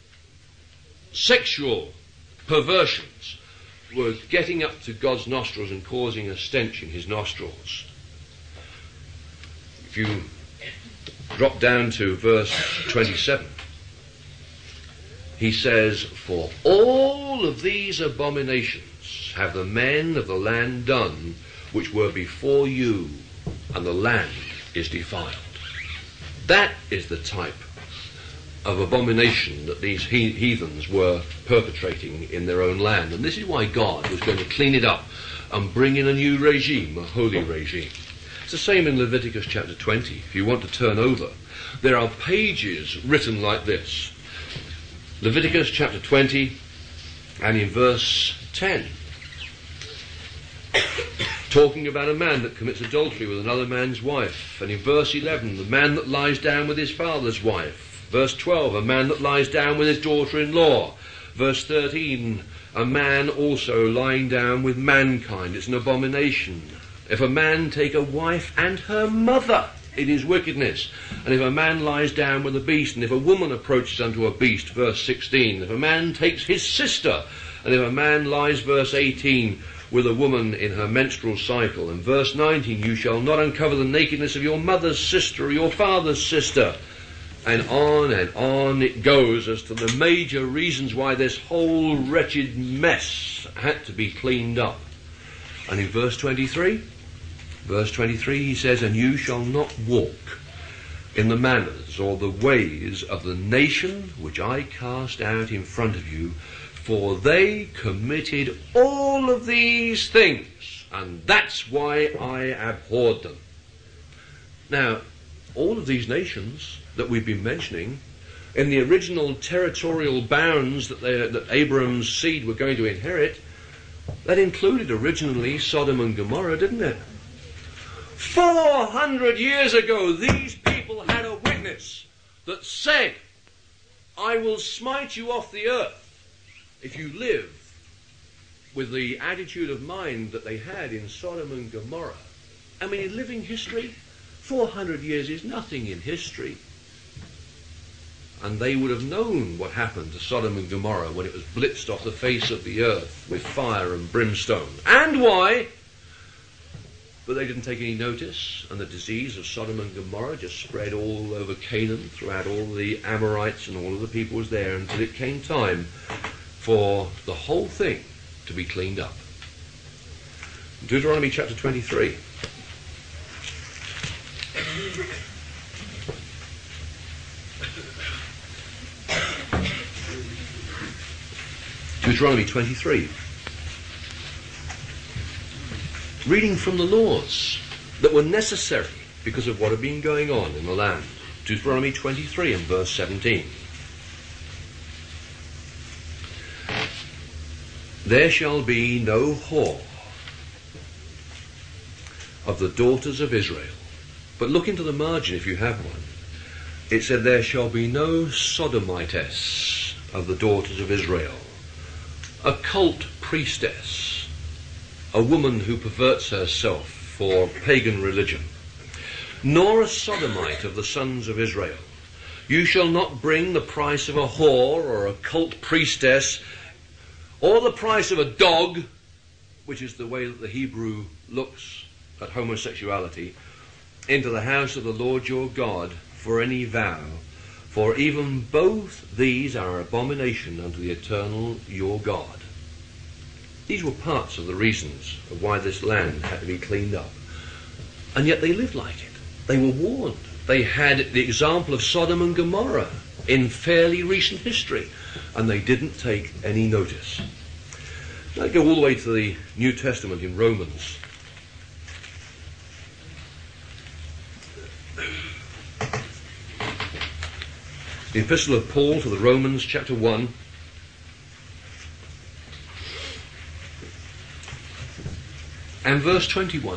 sexual perversions were getting up to God's nostrils and causing a stench in his nostrils. If you drop down to verse 27, he says, for all of these abominations have the men of the land done, which were before you, and the land is defiled. That is the type of abomination that these heathens were perpetrating in their own land. And this is why God was going to clean it up and bring in a new regime, a holy regime. It's the same in Leviticus chapter 20. If you want to turn over, there are pages written like this. Leviticus chapter 20 and in verse 10. Talking about a man that commits adultery with another man's wife. And in verse 11, the man that lies down with his father's wife. Verse 12, a man that lies down with his daughter-in-law. Verse 13, a man also lying down with mankind. It's an abomination. If a man take a wife and her mother, it is wickedness. And if a man lies down with a beast, and if a woman approaches unto a beast, verse 16. If a man takes his sister, and if a man lies, verse 18, with a woman in her menstrual cycle. And verse 19, you shall not uncover the nakedness of your mother's sister or your father's sister. And on it goes as to the major reasons why this whole wretched mess had to be cleaned up. And in verse 23 he says, and you shall not walk in the manners or the ways of the nation which I cast out in front of you, for they committed all of these things, and that's why I abhorred them. Now, all of these nations that we've been mentioning, in the original territorial bounds that Abraham's seed were going to inherit, that included originally Sodom and Gomorrah, didn't it? 400 years ago, these people had a witness that said, I will smite you off the earth if you live with the attitude of mind that they had in Sodom and Gomorrah. I mean, in living history, 400 years is nothing in history. And they would have known what happened to Sodom and Gomorrah when it was blitzed off the face of the earth with fire and brimstone. And why? But they didn't take any notice, and the disease of Sodom and Gomorrah just spread all over Canaan, throughout all the Amorites and all of the people was there, until it came time for the whole thing to be cleaned up. Deuteronomy chapter 23. Deuteronomy 23. Reading from the laws that were necessary because of what had been going on in the land. Deuteronomy 23 and verse 17. There shall be no whore of the daughters of Israel. But look into the margin if you have one. It said, there shall be no sodomitess of the daughters of Israel. A cult priestess, a woman who perverts herself for pagan religion, nor a sodomite of the sons of Israel. You shall not bring the price of a whore or a cult priestess, or the price of a dog, which is the way that the Hebrew looks at homosexuality, into the house of the Lord your God for any vow, for even both these are an abomination unto the eternal your God. These were parts of the reasons of why this land had to be cleaned up. And yet they lived like it. They were warned. They had the example of Sodom and Gomorrah in fairly recent history, and they didn't take any notice. Now go all the way to the New Testament in Romans. The Epistle of Paul to the Romans, chapter 1. And verse 21.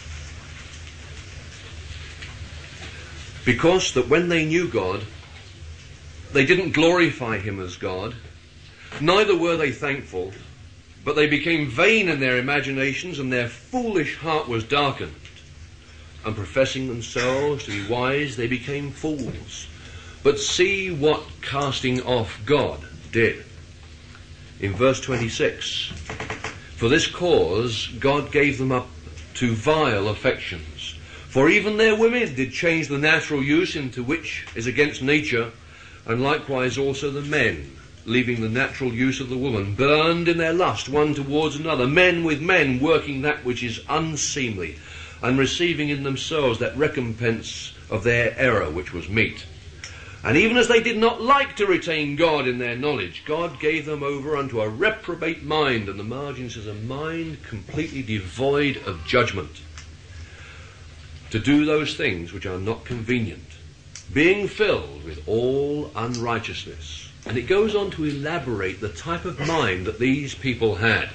Because that when they knew God, they didn't glorify him as God, neither were they thankful, but they became vain in their imaginations, and their foolish heart was darkened. And professing themselves to be wise, they became fools. But see what casting off God did. In verse 26, for this cause God gave them up to vile affections. For even their women did change the natural use into which is against nature, and likewise also the men, leaving the natural use of the woman, burned in their lust one towards another, men with men working that which is unseemly, and receiving in themselves that recompense of their error which was meet. And even as they did not like to retain God in their knowledge, God gave them over unto a reprobate mind, and the margin says a mind completely devoid of judgment, to do those things which are not convenient, being filled with all unrighteousness. And it goes on to elaborate the type of mind that these people had.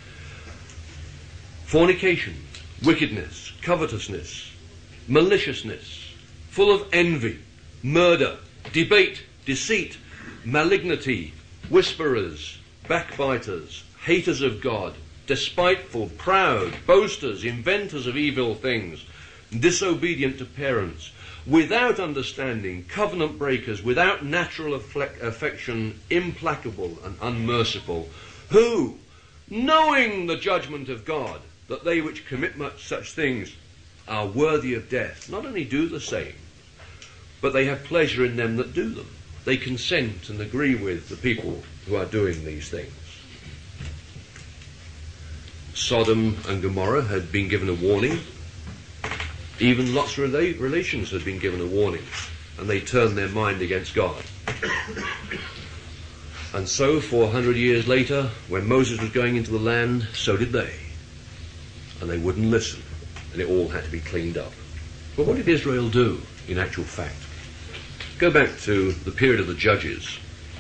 Fornication, wickedness, covetousness, maliciousness, full of envy, murder, debate, deceit, malignity, whisperers, backbiters, haters of God, despiteful, proud, boasters, inventors of evil things, disobedient to parents, without understanding, covenant breakers, without natural affection, implacable and unmerciful, who, knowing the judgment of God, that they which commit such things are worthy of death, not only do the same, but they have pleasure in them that do them. They consent and agree with the people who are doing these things. Sodom and Gomorrah had been given a warning. Even Lot's relations had been given a warning, and they turned their mind against God. And so 400 years later, when Moses was going into the land, so did they. And they wouldn't listen, and it all had to be cleaned up. But what did Israel do, in actual fact? Go back to the period of the Judges.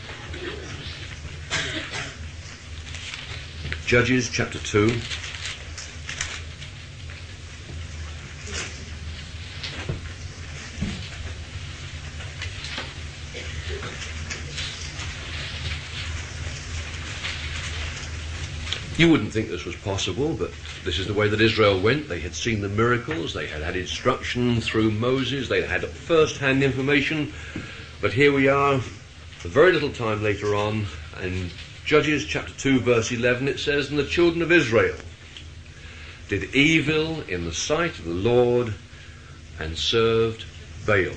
Judges chapter 2. You wouldn't think this was possible, but this is the way that Israel went. They had seen the miracles, they had had instruction through Moses, they had first-hand information. But here we are, a very little time later on, in Judges chapter 2 verse 11, it says, "And the children of Israel did evil in the sight of the Lord and served Baal."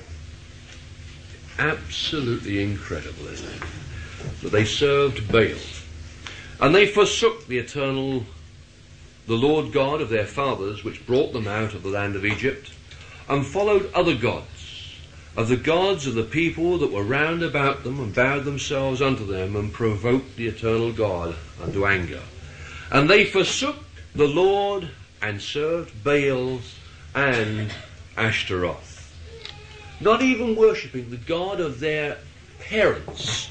Absolutely incredible, isn't it? That they served Baal. And they forsook the eternal, the Lord God of their fathers, which brought them out of the land of Egypt, and followed other gods, of the gods of the people that were round about them, and bowed themselves unto them, and provoked the eternal God unto anger. And they forsook the Lord, and served Baal and Ashtaroth. Not even worshipping the God of their parents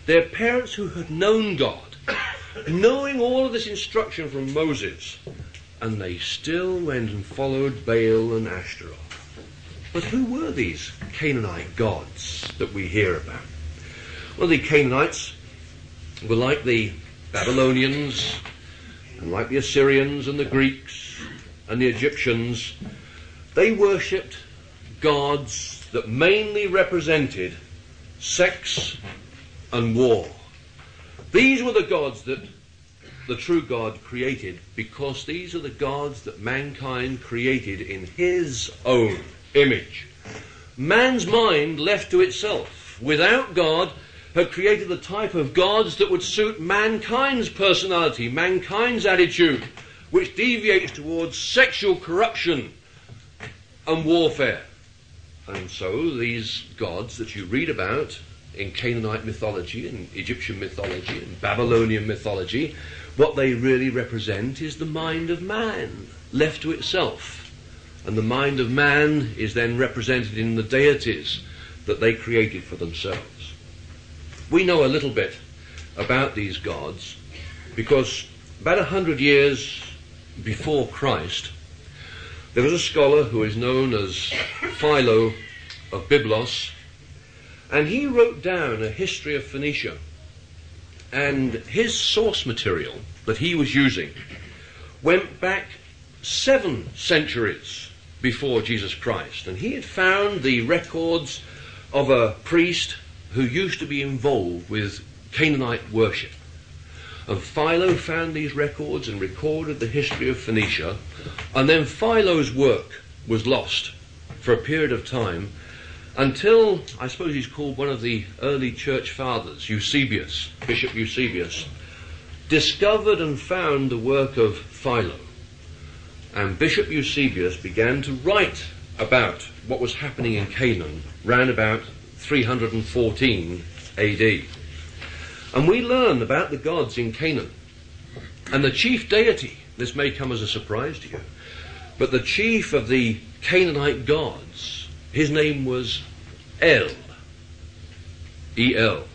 who had known God, knowing all of this instruction from Moses, and they still went and followed Baal and Ashtaroth. But who were these Canaanite gods that we hear about? Well, the Canaanites were like the Babylonians, and like the Assyrians and the Greeks and the Egyptians. They worshipped gods that mainly represented sex and war. These were the gods that the true God created, because these are the gods that mankind created in his own image. Man's mind, left to itself, without God, had created the type of gods that would suit mankind's personality, mankind's attitude, which deviates towards sexual corruption and warfare. And so these gods that you read about in Canaanite mythology and Egyptian mythology and Babylonian mythology, what they really represent is the mind of man, left to itself. And the mind of man is then represented in the deities that they created for themselves. We know a little bit about these gods because about 100 years before Christ, there was a scholar who is known as Philo of Byblos, and he wrote down a history of Phoenicia. And his source material that he was using went back 7 centuries before Jesus Christ. And he had found the records of a priest who used to be involved with Canaanite worship. And Philo found these records and recorded the history of Phoenicia. And then Philo's work was lost for a period of time. until, I suppose he's called one of the early church fathers, Eusebius, Bishop Eusebius, discovered and found the work of Philo. And Bishop Eusebius began to write about what was happening in Canaan round about 314 AD. And we learn about the gods in Canaan. And the chief deity, this may come as a surprise to you, but the chief of the Canaanite gods, his name was El, E-L.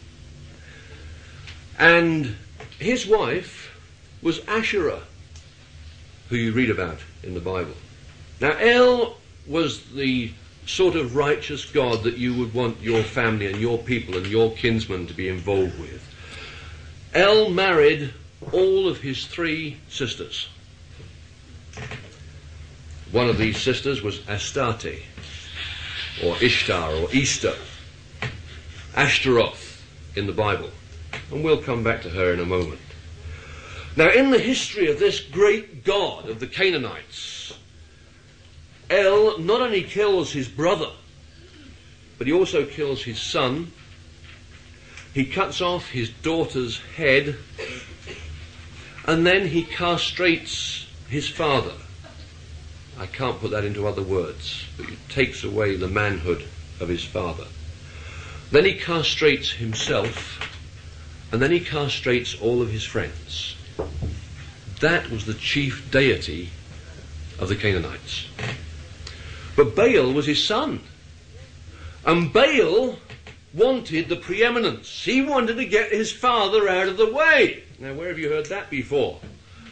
And his wife was Asherah, who you read about in the Bible. Now, El was the sort of righteous God that you would want your family and your people and your kinsmen to be involved with. El married all of his 3 sisters. One of these sisters was Astarte, or Ishtar, or Easter, Ashtaroth in the Bible. And we'll come back to her in a moment. Now, in the history of this great god of the Canaanites, El not only kills his brother, but he also kills his son. He cuts off his daughter's head, and then he castrates his father. I can't put that into other words, but he takes away the manhood of his father. Then he castrates himself, and then he castrates all of his friends. That was the chief deity of the Canaanites. But Baal was his son. And Baal wanted the preeminence. He wanted to get his father out of the way. Now, where have you heard that before?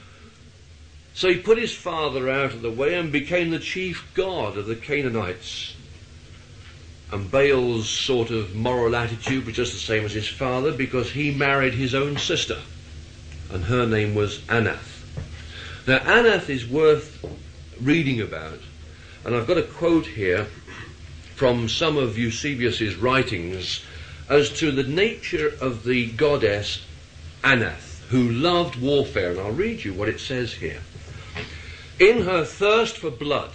So he put his father out of the way and became the chief god of the Canaanites. And Baal's sort of moral attitude was just the same as his father, because he married his own sister, and her name was Anath. Now, Anath is worth reading about, and I've got a quote here from some of Eusebius's writings as to the nature of the goddess Anath, who loved warfare, and I'll read you what it says here. In her thirst for blood,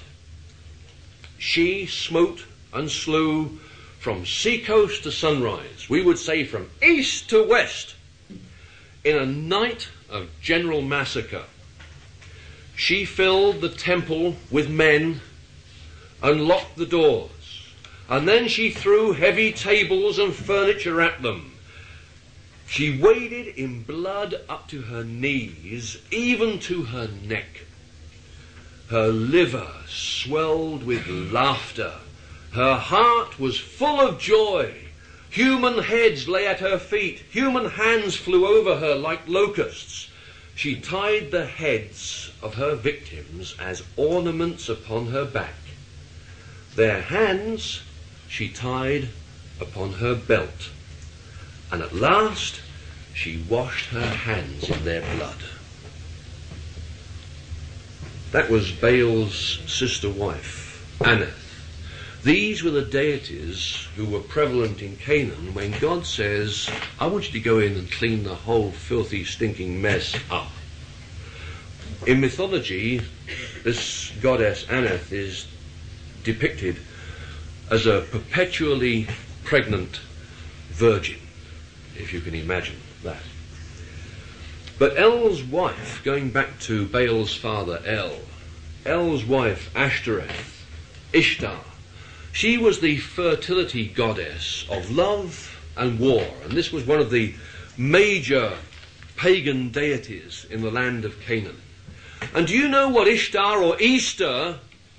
she smote and slew from seacoast to sunrise, we would say from east to west, in a night of general massacre. She filled the temple with men and locked the doors, and then she threw heavy tables and furniture at them. She waded in blood up to her knees, even to her neck. Her liver swelled with laughter. Her heart was full of joy. Human heads lay at her feet. Human hands flew over her like locusts. She tied the heads of her victims as ornaments upon her back. Their hands she tied upon her belt. And at last she washed her hands in their blood. That was Baal's sister wife, Anath. These were the deities who were prevalent in Canaan when God says, I want you to go in and clean the whole filthy, stinking mess up. In mythology, this goddess Anath is depicted as a perpetually pregnant virgin, if you can imagine that. But El's wife, going back to Baal's father El's wife Ashtoreth, Ishtar, she was the fertility goddess of love and war, and this was one of the major pagan deities in the land of Canaan. And do you know what Ishtar or Easter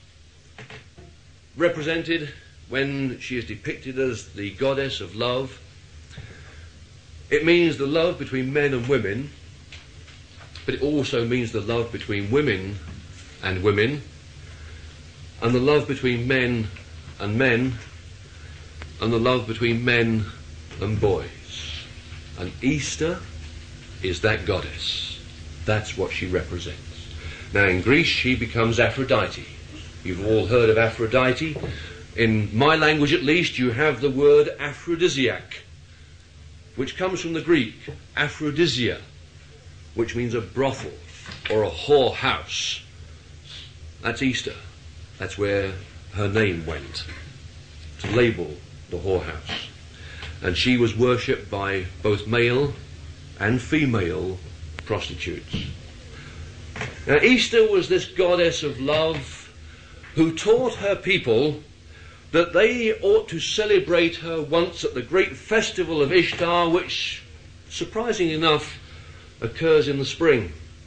represented when she is depicted as the goddess of love? It means the love between men and women, but it also means the love between women, and the love between men, and the love between men and boys. And Easter is that goddess. That's what she represents. Now in Greece she becomes Aphrodite. You've all heard of Aphrodite. In my language at least you have the word aphrodisiac, which comes from the Greek aphrodisia, which means a brothel or a whorehouse. That's Easter. That's where her name went. to label the whorehouse. And she was worshipped by both male and female prostitutes. Now, Easter was this goddess of love who taught her people that they ought to celebrate her once at the great festival of Ishtar, which, surprisingly enough, occurs in the spring.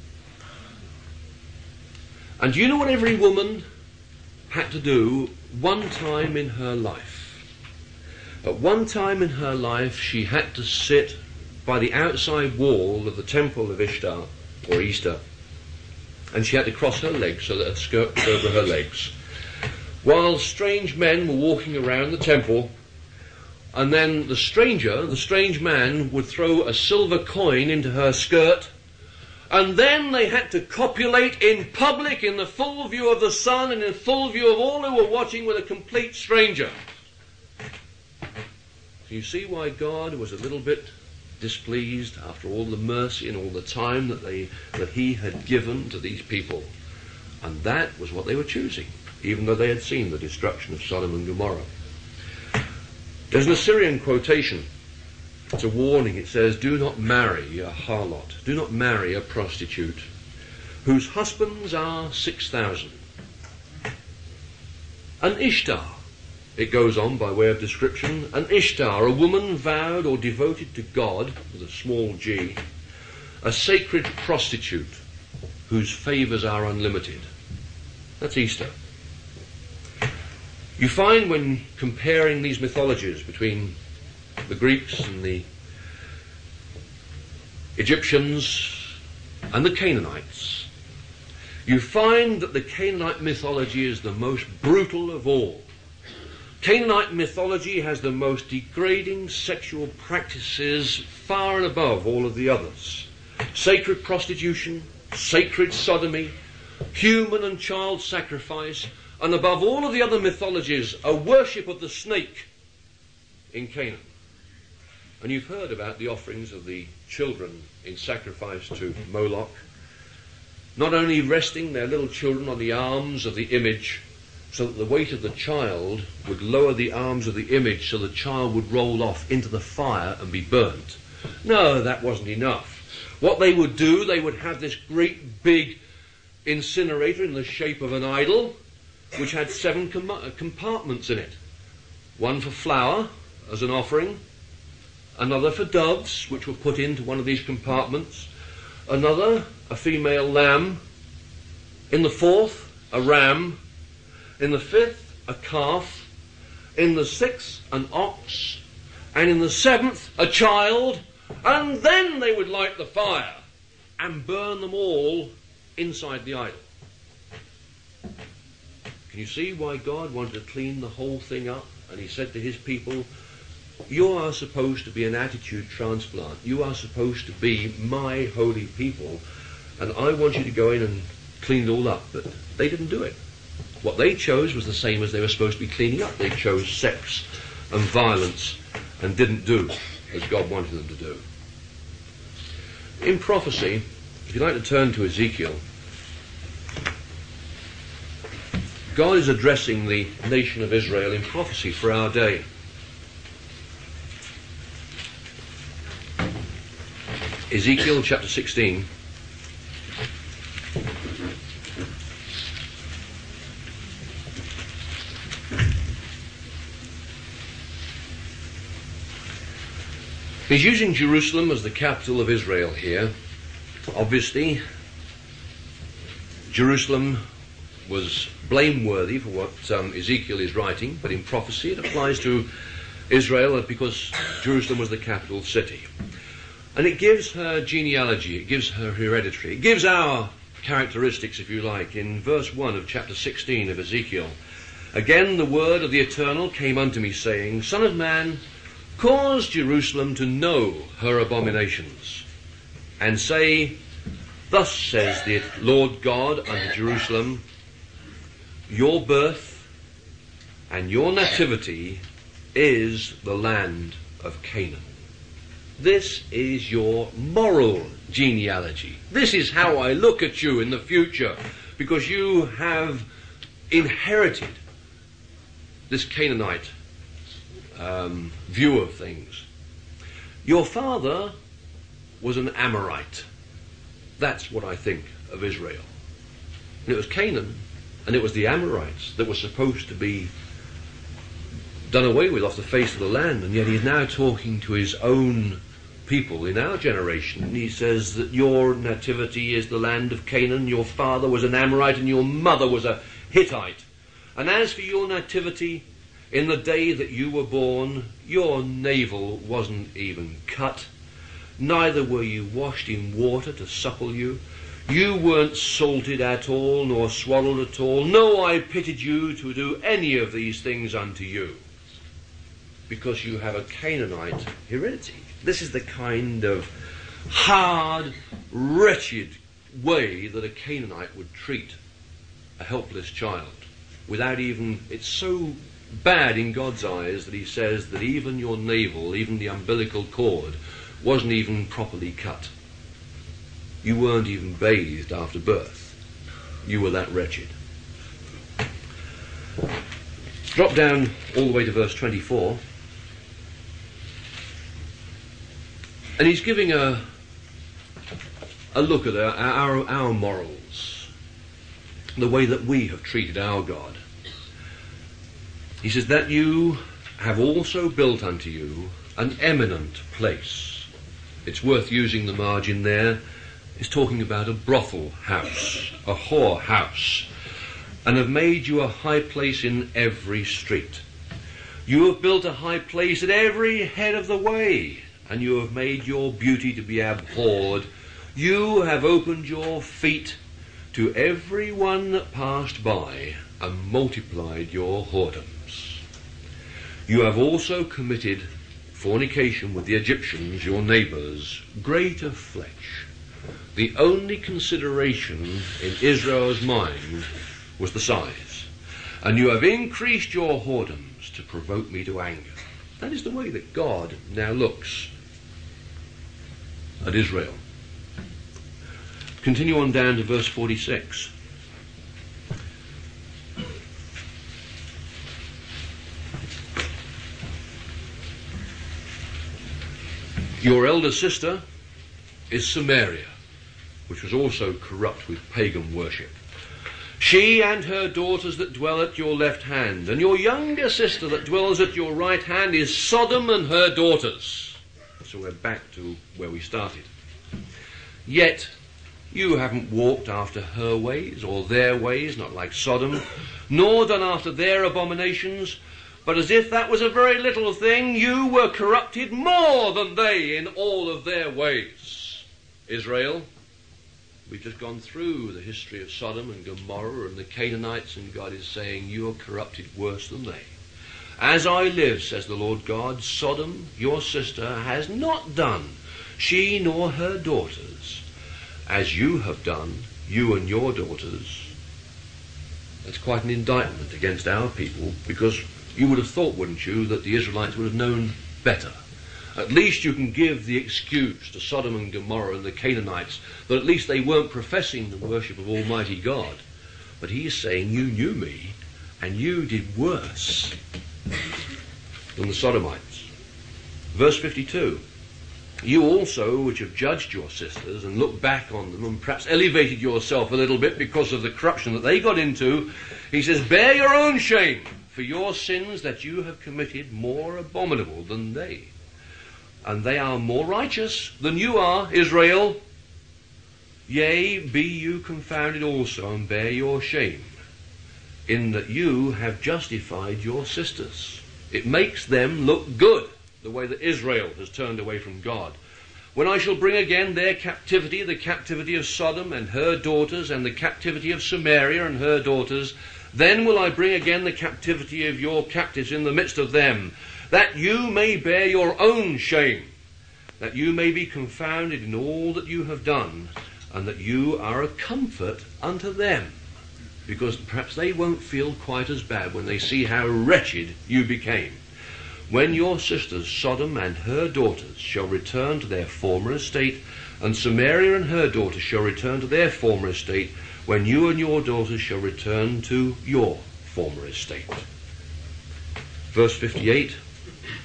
And do you know what every woman had to do one time in her life? At one time in her life, she had to sit by the outside wall of the temple of Ishtar, or Easter, and she had to cross her legs so that her skirt was over her legs, while strange men were walking around the temple, and then the strange man, would throw a silver coin into her skirt, and then they had to copulate in public in the full view of the sun and in full view of all who were watching with a complete stranger. So you see why God was a little bit displeased after all the mercy and all the time that he had given to these people. And that was what they were choosing, even though they had seen the destruction of Sodom and Gomorrah. There's an Assyrian quotation. It's a warning. It says, "Do not marry a harlot. Do not marry a prostitute, whose husbands are 6,000. An Ishtar," it goes on by way of description, "an Ishtar, a woman vowed or devoted to God, with a small g, a sacred prostitute, whose favours are unlimited." That's Easter. You find when comparing these mythologies between the Greeks and the Egyptians and the Canaanites, you find that the Canaanite mythology is the most brutal of all. Canaanite mythology has the most degrading sexual practices far and above all of the others. Sacred prostitution, sacred sodomy, human and child sacrifice, and above all of the other mythologies, a worship of the snake in Canaan. And you've heard about the offerings of the children in sacrifice to Moloch, not only resting their little children on the arms of the image, so that the weight of the child would lower the arms of the image so the child would roll off into the fire and be burnt. No, that wasn't enough. What they would do, they would have this great big incinerator in the shape of an idol, which had 7 compartments in it. One for flour as an offering, another for doves, which were put into one of these compartments, another, a female lamb, in the 4th, a ram, in the 5th, a calf, in the 6th, an ox, and in the 7th, a child, and then they would light the fire and burn them all inside the idol. Can you see why God wanted to clean the whole thing up? And he said to his people, you are supposed to be an attitude transplant. You are supposed to be my holy people, and I want you to go in and clean it all up. But they didn't do it. What they chose was the same as they were supposed to be cleaning up. They chose sex and violence and didn't do as God wanted them to do. In prophecy, if you'd like to turn to Ezekiel, God is addressing the nation of Israel in prophecy for our day. Ezekiel chapter 16. He's using Jerusalem as the capital of Israel here. Obviously, Jerusalem was blameworthy for what Ezekiel is writing, but in prophecy it applies to Israel because Jerusalem was the capital city. And it gives her genealogy, it gives her hereditary, it gives our characteristics, if you like, in verse 1 of chapter 16 of Ezekiel. Again the word of the Eternal came unto me, saying, Son of man, cause Jerusalem to know her abominations, and say, Thus says the Lord God unto Jerusalem, Your birth and your nativity is the land of Canaan. This is your moral genealogy. This is how I look at you in the future, because you have inherited this Canaanite view of things. Your father was an Amorite. That's what I think of Israel. And it was Canaan, and it was the Amorites that were supposed to be done away with off the face of the land, and yet he's now talking to his own people in our generation. He says that your nativity is the land of Canaan, your father was an Amorite, and your mother was a Hittite. And as for your nativity, in the day that you were born, your navel wasn't even cut, neither were you washed in water to suckle you. You weren't salted at all, nor swaddled at all. No, I pitied you to do any of these things unto you, because you have a Canaanite heredity. This is the kind of hard, wretched way that a Canaanite would treat a helpless child, without even, it's so bad in God's eyes that he says that even your navel, even the umbilical cord, wasn't even properly cut. You weren't even bathed after birth. You were that wretched. Drop down all the way to verse 24. And he's giving a look at our morals, the way that we have treated our God. He says, that you have also built unto you an eminent place. It's worth using the margin there. It's talking about a brothel house, a whore house, and have made you a high place in every street. You have built a high place at every head of the way, and you have made your beauty to be abhorred. You have opened your feet to every one that passed by, and multiplied your whoredoms. You have also committed fornication with the Egyptians, your neighbours, great of flesh. The only consideration in Israel's mind was the size. And you have increased your whoredoms to provoke me to anger. That is the way that God now looks at Israel. Continue on down to verse 46. Your elder sister is Samaria, which was also corrupt with pagan worship. She and her daughters that dwell at your left hand, and your younger sister that dwells at your right hand is Sodom and her daughters. So we're back to where we started. Yet you haven't walked after her ways or their ways, not like Sodom, nor done after their abominations, but as if that was a very little thing, you were corrupted more than they in all of their ways. Israel, we've just gone through the history of Sodom and Gomorrah and the Canaanites, and God is saying, you are corrupted worse than they. As I live, says the Lord God, Sodom, your sister, has not done, she nor her daughters, as you have done, you and your daughters. That's quite an indictment against our people, because you would have thought, wouldn't you, that the Israelites would have known better. At least you can give the excuse to Sodom and Gomorrah and the Canaanites that at least they weren't professing the worship of Almighty God. But he is saying, you knew me, and you did worse than the Sodomites. Verse 52. You also, which have judged your sisters and looked back on them and perhaps elevated yourself a little bit because of the corruption that they got into, he says, bear your own shame for your sins that you have committed more abominable than they. And they are more righteous than you are, Israel. Yea, be you confounded also, and bear your shame, in that you have justified your sisters. It makes them look good, the way that Israel has turned away from God. When I shall bring again their captivity, the captivity of Sodom and her daughters, and the captivity of Samaria and her daughters, then will I bring again the captivity of your captives in the midst of them, that you may bear your own shame, that you may be confounded in all that you have done, and that you are a comfort unto them, because perhaps they won't feel quite as bad when they see how wretched you became. When your sisters Sodom and her daughters shall return to their former estate, and Samaria and her daughters shall return to their former estate, when you and your daughters shall return to your former estate. Verse 58,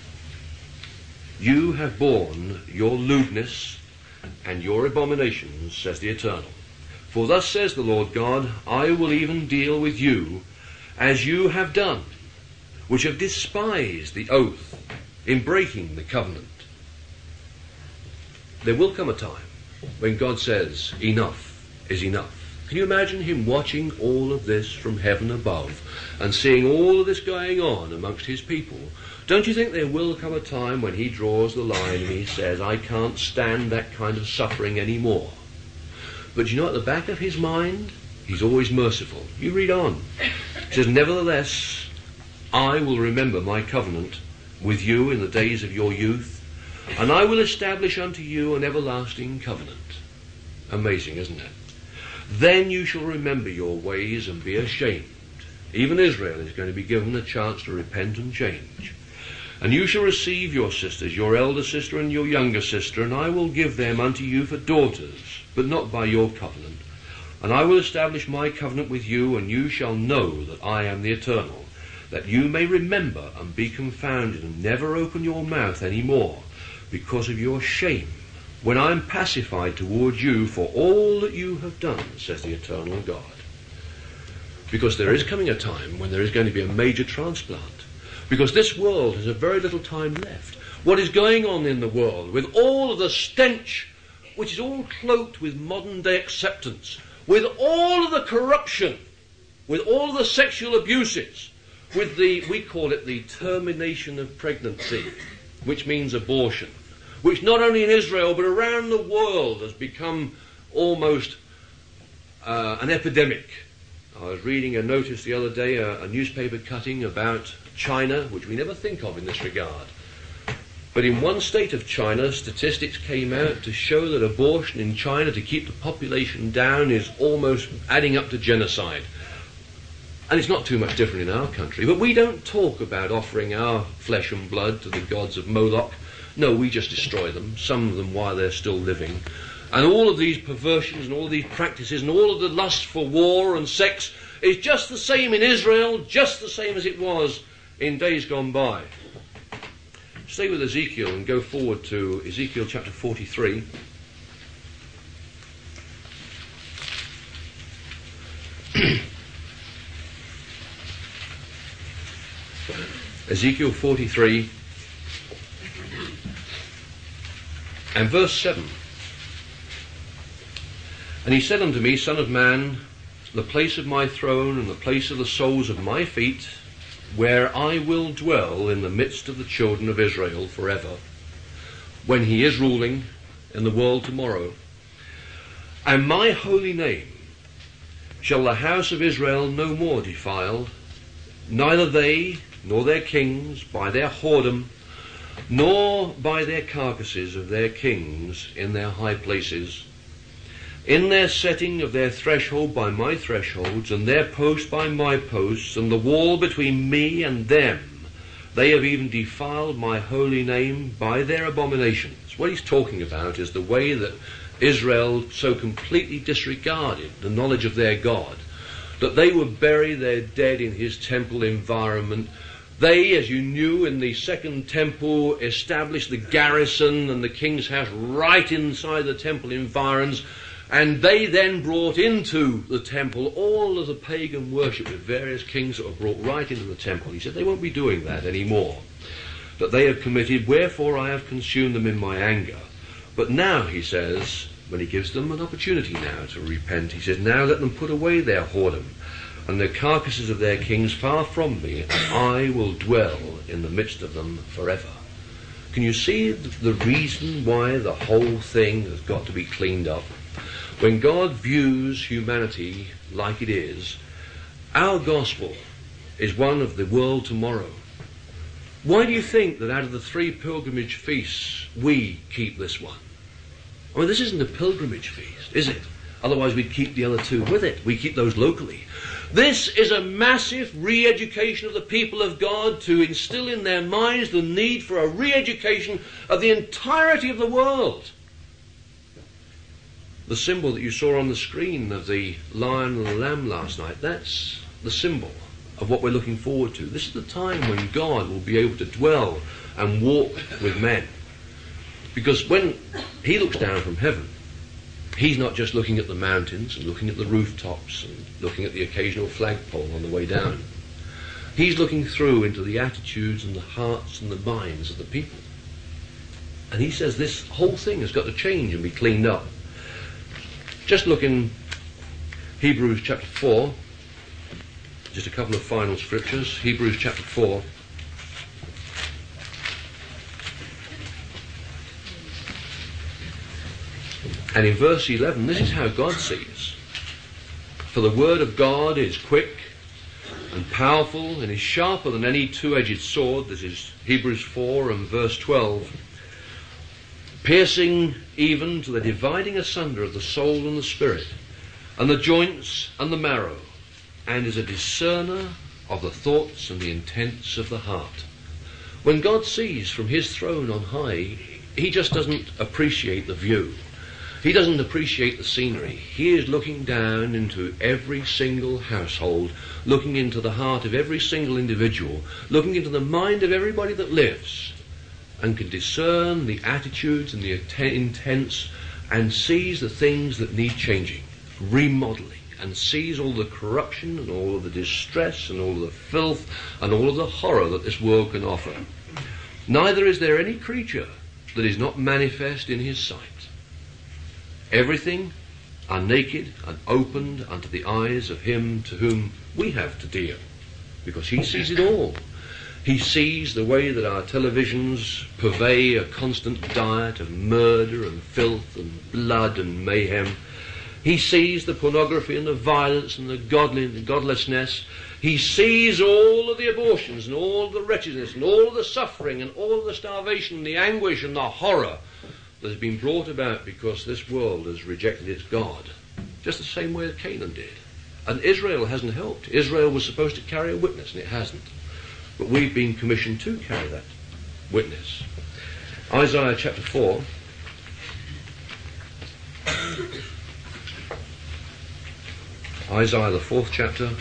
You have borne your lewdness and your abominations, says the Eternal. For thus says the Lord God, I will even deal with you as you have done, which have despised the oath in breaking the covenant. There will come a time when God says, enough is enough. Can you imagine him watching all of this from heaven above and seeing all of this going on amongst his people? Don't you think there will come a time when he draws the line and he says, I can't stand that kind of suffering anymore? But you know, at the back of his mind, he's always merciful. You read on. He says, nevertheless, I will remember my covenant with you in the days of your youth, and I will establish unto you an everlasting covenant. Amazing, isn't it? Then you shall remember your ways and be ashamed. Even Israel is going to be given a chance to repent and change. And you shall receive your sisters, your elder sister and your younger sister, and I will give them unto you for daughters, but not by your covenant. And I will establish my covenant with you, and you shall know that I am the Eternal, that you may remember and be confounded, and never open your mouth any more, because of your shame, when I am pacified towards you for all that you have done, says the Eternal God. Because there is coming a time when there is going to be a major transplant. Because this world has a very little time left. What is going on in the world, with all of the stench, which is all cloaked with modern day acceptance, with all of the corruption, with all of the sexual abuses, with the, we call it the termination of pregnancy, which means abortion, which not only in Israel but around the world has become almost an epidemic. I was reading a notice the other day, a newspaper cutting about China, which we never think of in this regard. But in one state of China, statistics came out to show that abortion in China to keep the population down is almost adding up to genocide. And it's not too much different in our country. But we don't talk about offering our flesh and blood to the gods of Moloch. No, we just destroy them, some of them while they're still living. And all of these perversions and all of these practices and all of the lust for war and sex is just the same in Israel, just the same as it was in days gone by. Stay with Ezekiel and go forward to Ezekiel chapter 43. Ezekiel 43 and verse 7. And he said unto me, Son of man, the place of my throne and the place of the soles of my feet, where I will dwell in the midst of the children of Israel forever, when he is ruling in the world tomorrow. And my holy name shall the house of Israel no more defile, neither they nor their kings by their whoredom, nor by their carcasses of their kings in their high places, in their setting of their threshold by my thresholds, and their post by my posts, and the wall between me and them. They have even defiled my holy name by their abominations. What he's talking about is the way that Israel so completely disregarded the knowledge of their God, that they would bury their dead in his temple environment. They, as you knew, in the second temple, established the garrison and the king's house right inside the temple environs. And they then brought into the temple all of the pagan worship with various kings that were brought right into the temple. He said they won't be doing that anymore, that they have committed, wherefore I have consumed them in my anger. But now, he says, when he gives them an opportunity now to repent, he says, now let them put away their whoredom and the carcasses of their kings far from me, and I will dwell in the midst of them forever. Can you see the reason why the whole thing has got to be cleaned up? When God views humanity like it is, our gospel is one of the world tomorrow. Why do you think that out of the 3 pilgrimage feasts, we keep this one? I mean, this isn't a pilgrimage feast, is it? Otherwise we'd keep the other 2 with it. We keep those locally. This is a massive re-education of the people of God to instill in their minds the need for a re-education of the entirety of the world. The symbol that you saw on the screen of the lion and the lamb last night, that's the symbol of what we're looking forward to. This is the time when God will be able to dwell and walk with men. Because when he looks down from heaven, he's not just looking at the mountains and looking at the rooftops and looking at the occasional flagpole on the way down. He's looking through into the attitudes and the hearts and the minds of the people. And he says this whole thing has got to change and be cleaned up. Just look in Hebrews chapter 4, just a couple of final scriptures. Hebrews chapter 4. And in verse 11, this is how God sees. For the word of God is quick and powerful and is sharper than any two-edged sword. This is Hebrews 4 and verse 12. Piercing even to the dividing asunder of the soul and the spirit, and the joints and the marrow, and is a discerner of the thoughts and the intents of the heart. When God sees from his throne on high, he just doesn't appreciate the view. He doesn't appreciate the scenery. He is looking down into every single household, looking into the heart of every single individual, looking into the mind of everybody that lives, and can discern the attitudes and the intents, and sees the things that need changing, remodeling, and sees all the corruption and all of the distress and all of the filth and all of the horror that this world can offer. Neither is there any creature that is not manifest in his sight. Everything are naked and opened unto the eyes of him to whom we have to deal, because he sees it all. He sees the way that our televisions purvey a constant diet of murder and filth and blood and mayhem. He sees the pornography and the violence and the godlessness. He sees all of the abortions and all of the wretchedness and all of the suffering and all of the starvation and the anguish and the horror that has been brought about because this world has rejected its God, just the same way that Canaan did. And Israel hasn't helped. Israel was supposed to carry a witness, and it hasn't. But we've been commissioned to carry that witness. Isaiah chapter 4. Isaiah the 4th chapter.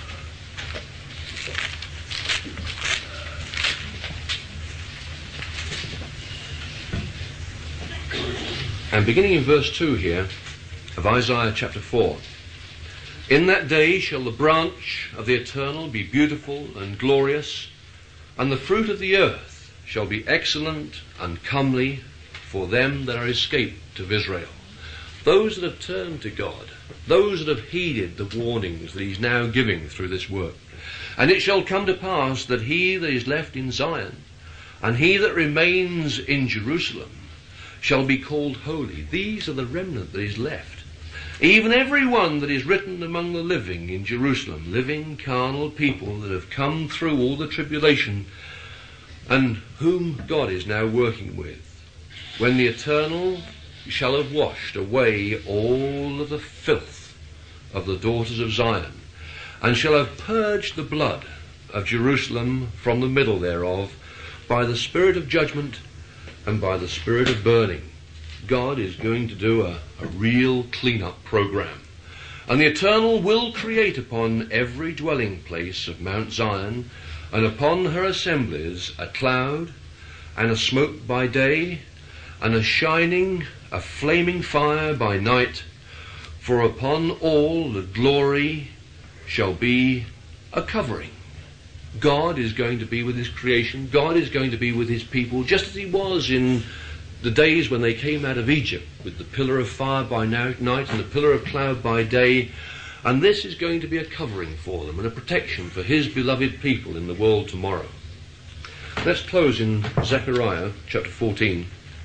And beginning in verse 2 here of Isaiah chapter 4. In that day shall the branch of the Eternal be beautiful and glorious, and the fruit of the earth shall be excellent and comely for them that are escaped of Israel. Those that have turned to God, those that have heeded the warnings that he's now giving through this work. And it shall come to pass that he that is left in Zion, and he that remains in Jerusalem, shall be called holy. These are the remnant that is left. Even every one that is written among the living in Jerusalem, living carnal people that have come through all the tribulation, and whom God is now working with, when the Eternal shall have washed away all of the filth of the daughters of Zion, and shall have purged the blood of Jerusalem from the middle thereof, by the spirit of judgment and by the spirit of burning. God is going to do a real clean-up program. And the Eternal will create upon every dwelling place of Mount Zion, and upon her assemblies, a cloud, and a smoke by day, and a flaming fire by night, for upon all the glory shall be a covering. God is going to be with his creation. God is going to be with his people, just as he was in the days when they came out of Egypt, with the pillar of fire by night and the pillar of cloud by day. And this is going to be a covering for them and a protection for his beloved people in the world tomorrow. Let's close in Zechariah chapter 14.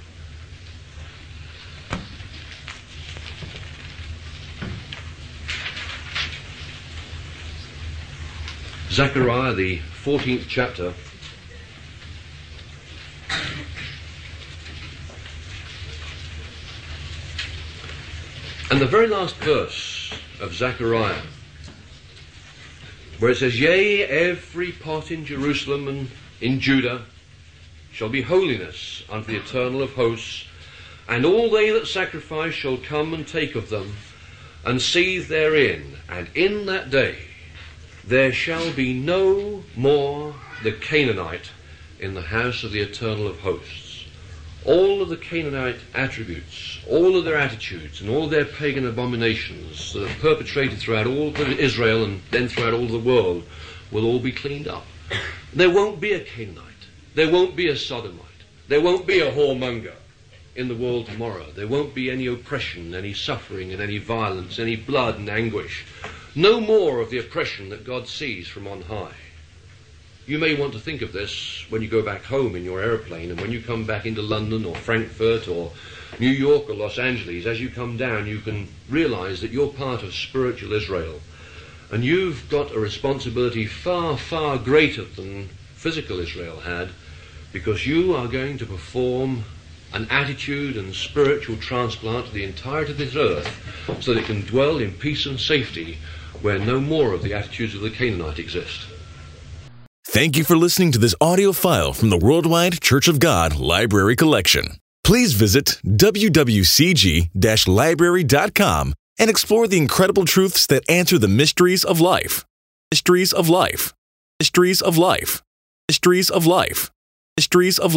Zechariah, the 14th chapter. And the very last verse of Zechariah, where it says, Yea, every pot in Jerusalem and in Judah shall be holiness unto the Eternal of hosts, and all they that sacrifice shall come and take of them, and seethe therein, and in that day there shall be no more the Canaanite in the house of the Eternal of hosts. all of the Canaanite attributes, all of their attitudes, and all their pagan abominations that are perpetrated throughout all of Israel and then throughout all the world will all be cleaned up. There won't be a Canaanite. There won't be a Sodomite. There won't be a whoremonger in the world tomorrow. There won't be any oppression, any suffering, and any violence, any blood and anguish. No more of the oppression that God sees from on high. You may want to think of this when you go back home in your aeroplane, and when you come back into London or Frankfurt or New York or Los Angeles. As you come down, you can realize that you're part of spiritual Israel, and you've got a responsibility far, far greater than physical Israel had, because you are going to perform an attitude and spiritual transplant to the entirety of this earth so that it can dwell in peace and safety where no more of the attitudes of the Canaanite exist. Thank you for listening to this audio file from the Worldwide Church of God Library Collection. Please visit wwcg-library.com and explore the incredible truths that answer the mysteries of life. Mysteries of life. Mysteries of life. Mysteries of life. Mysteries of life.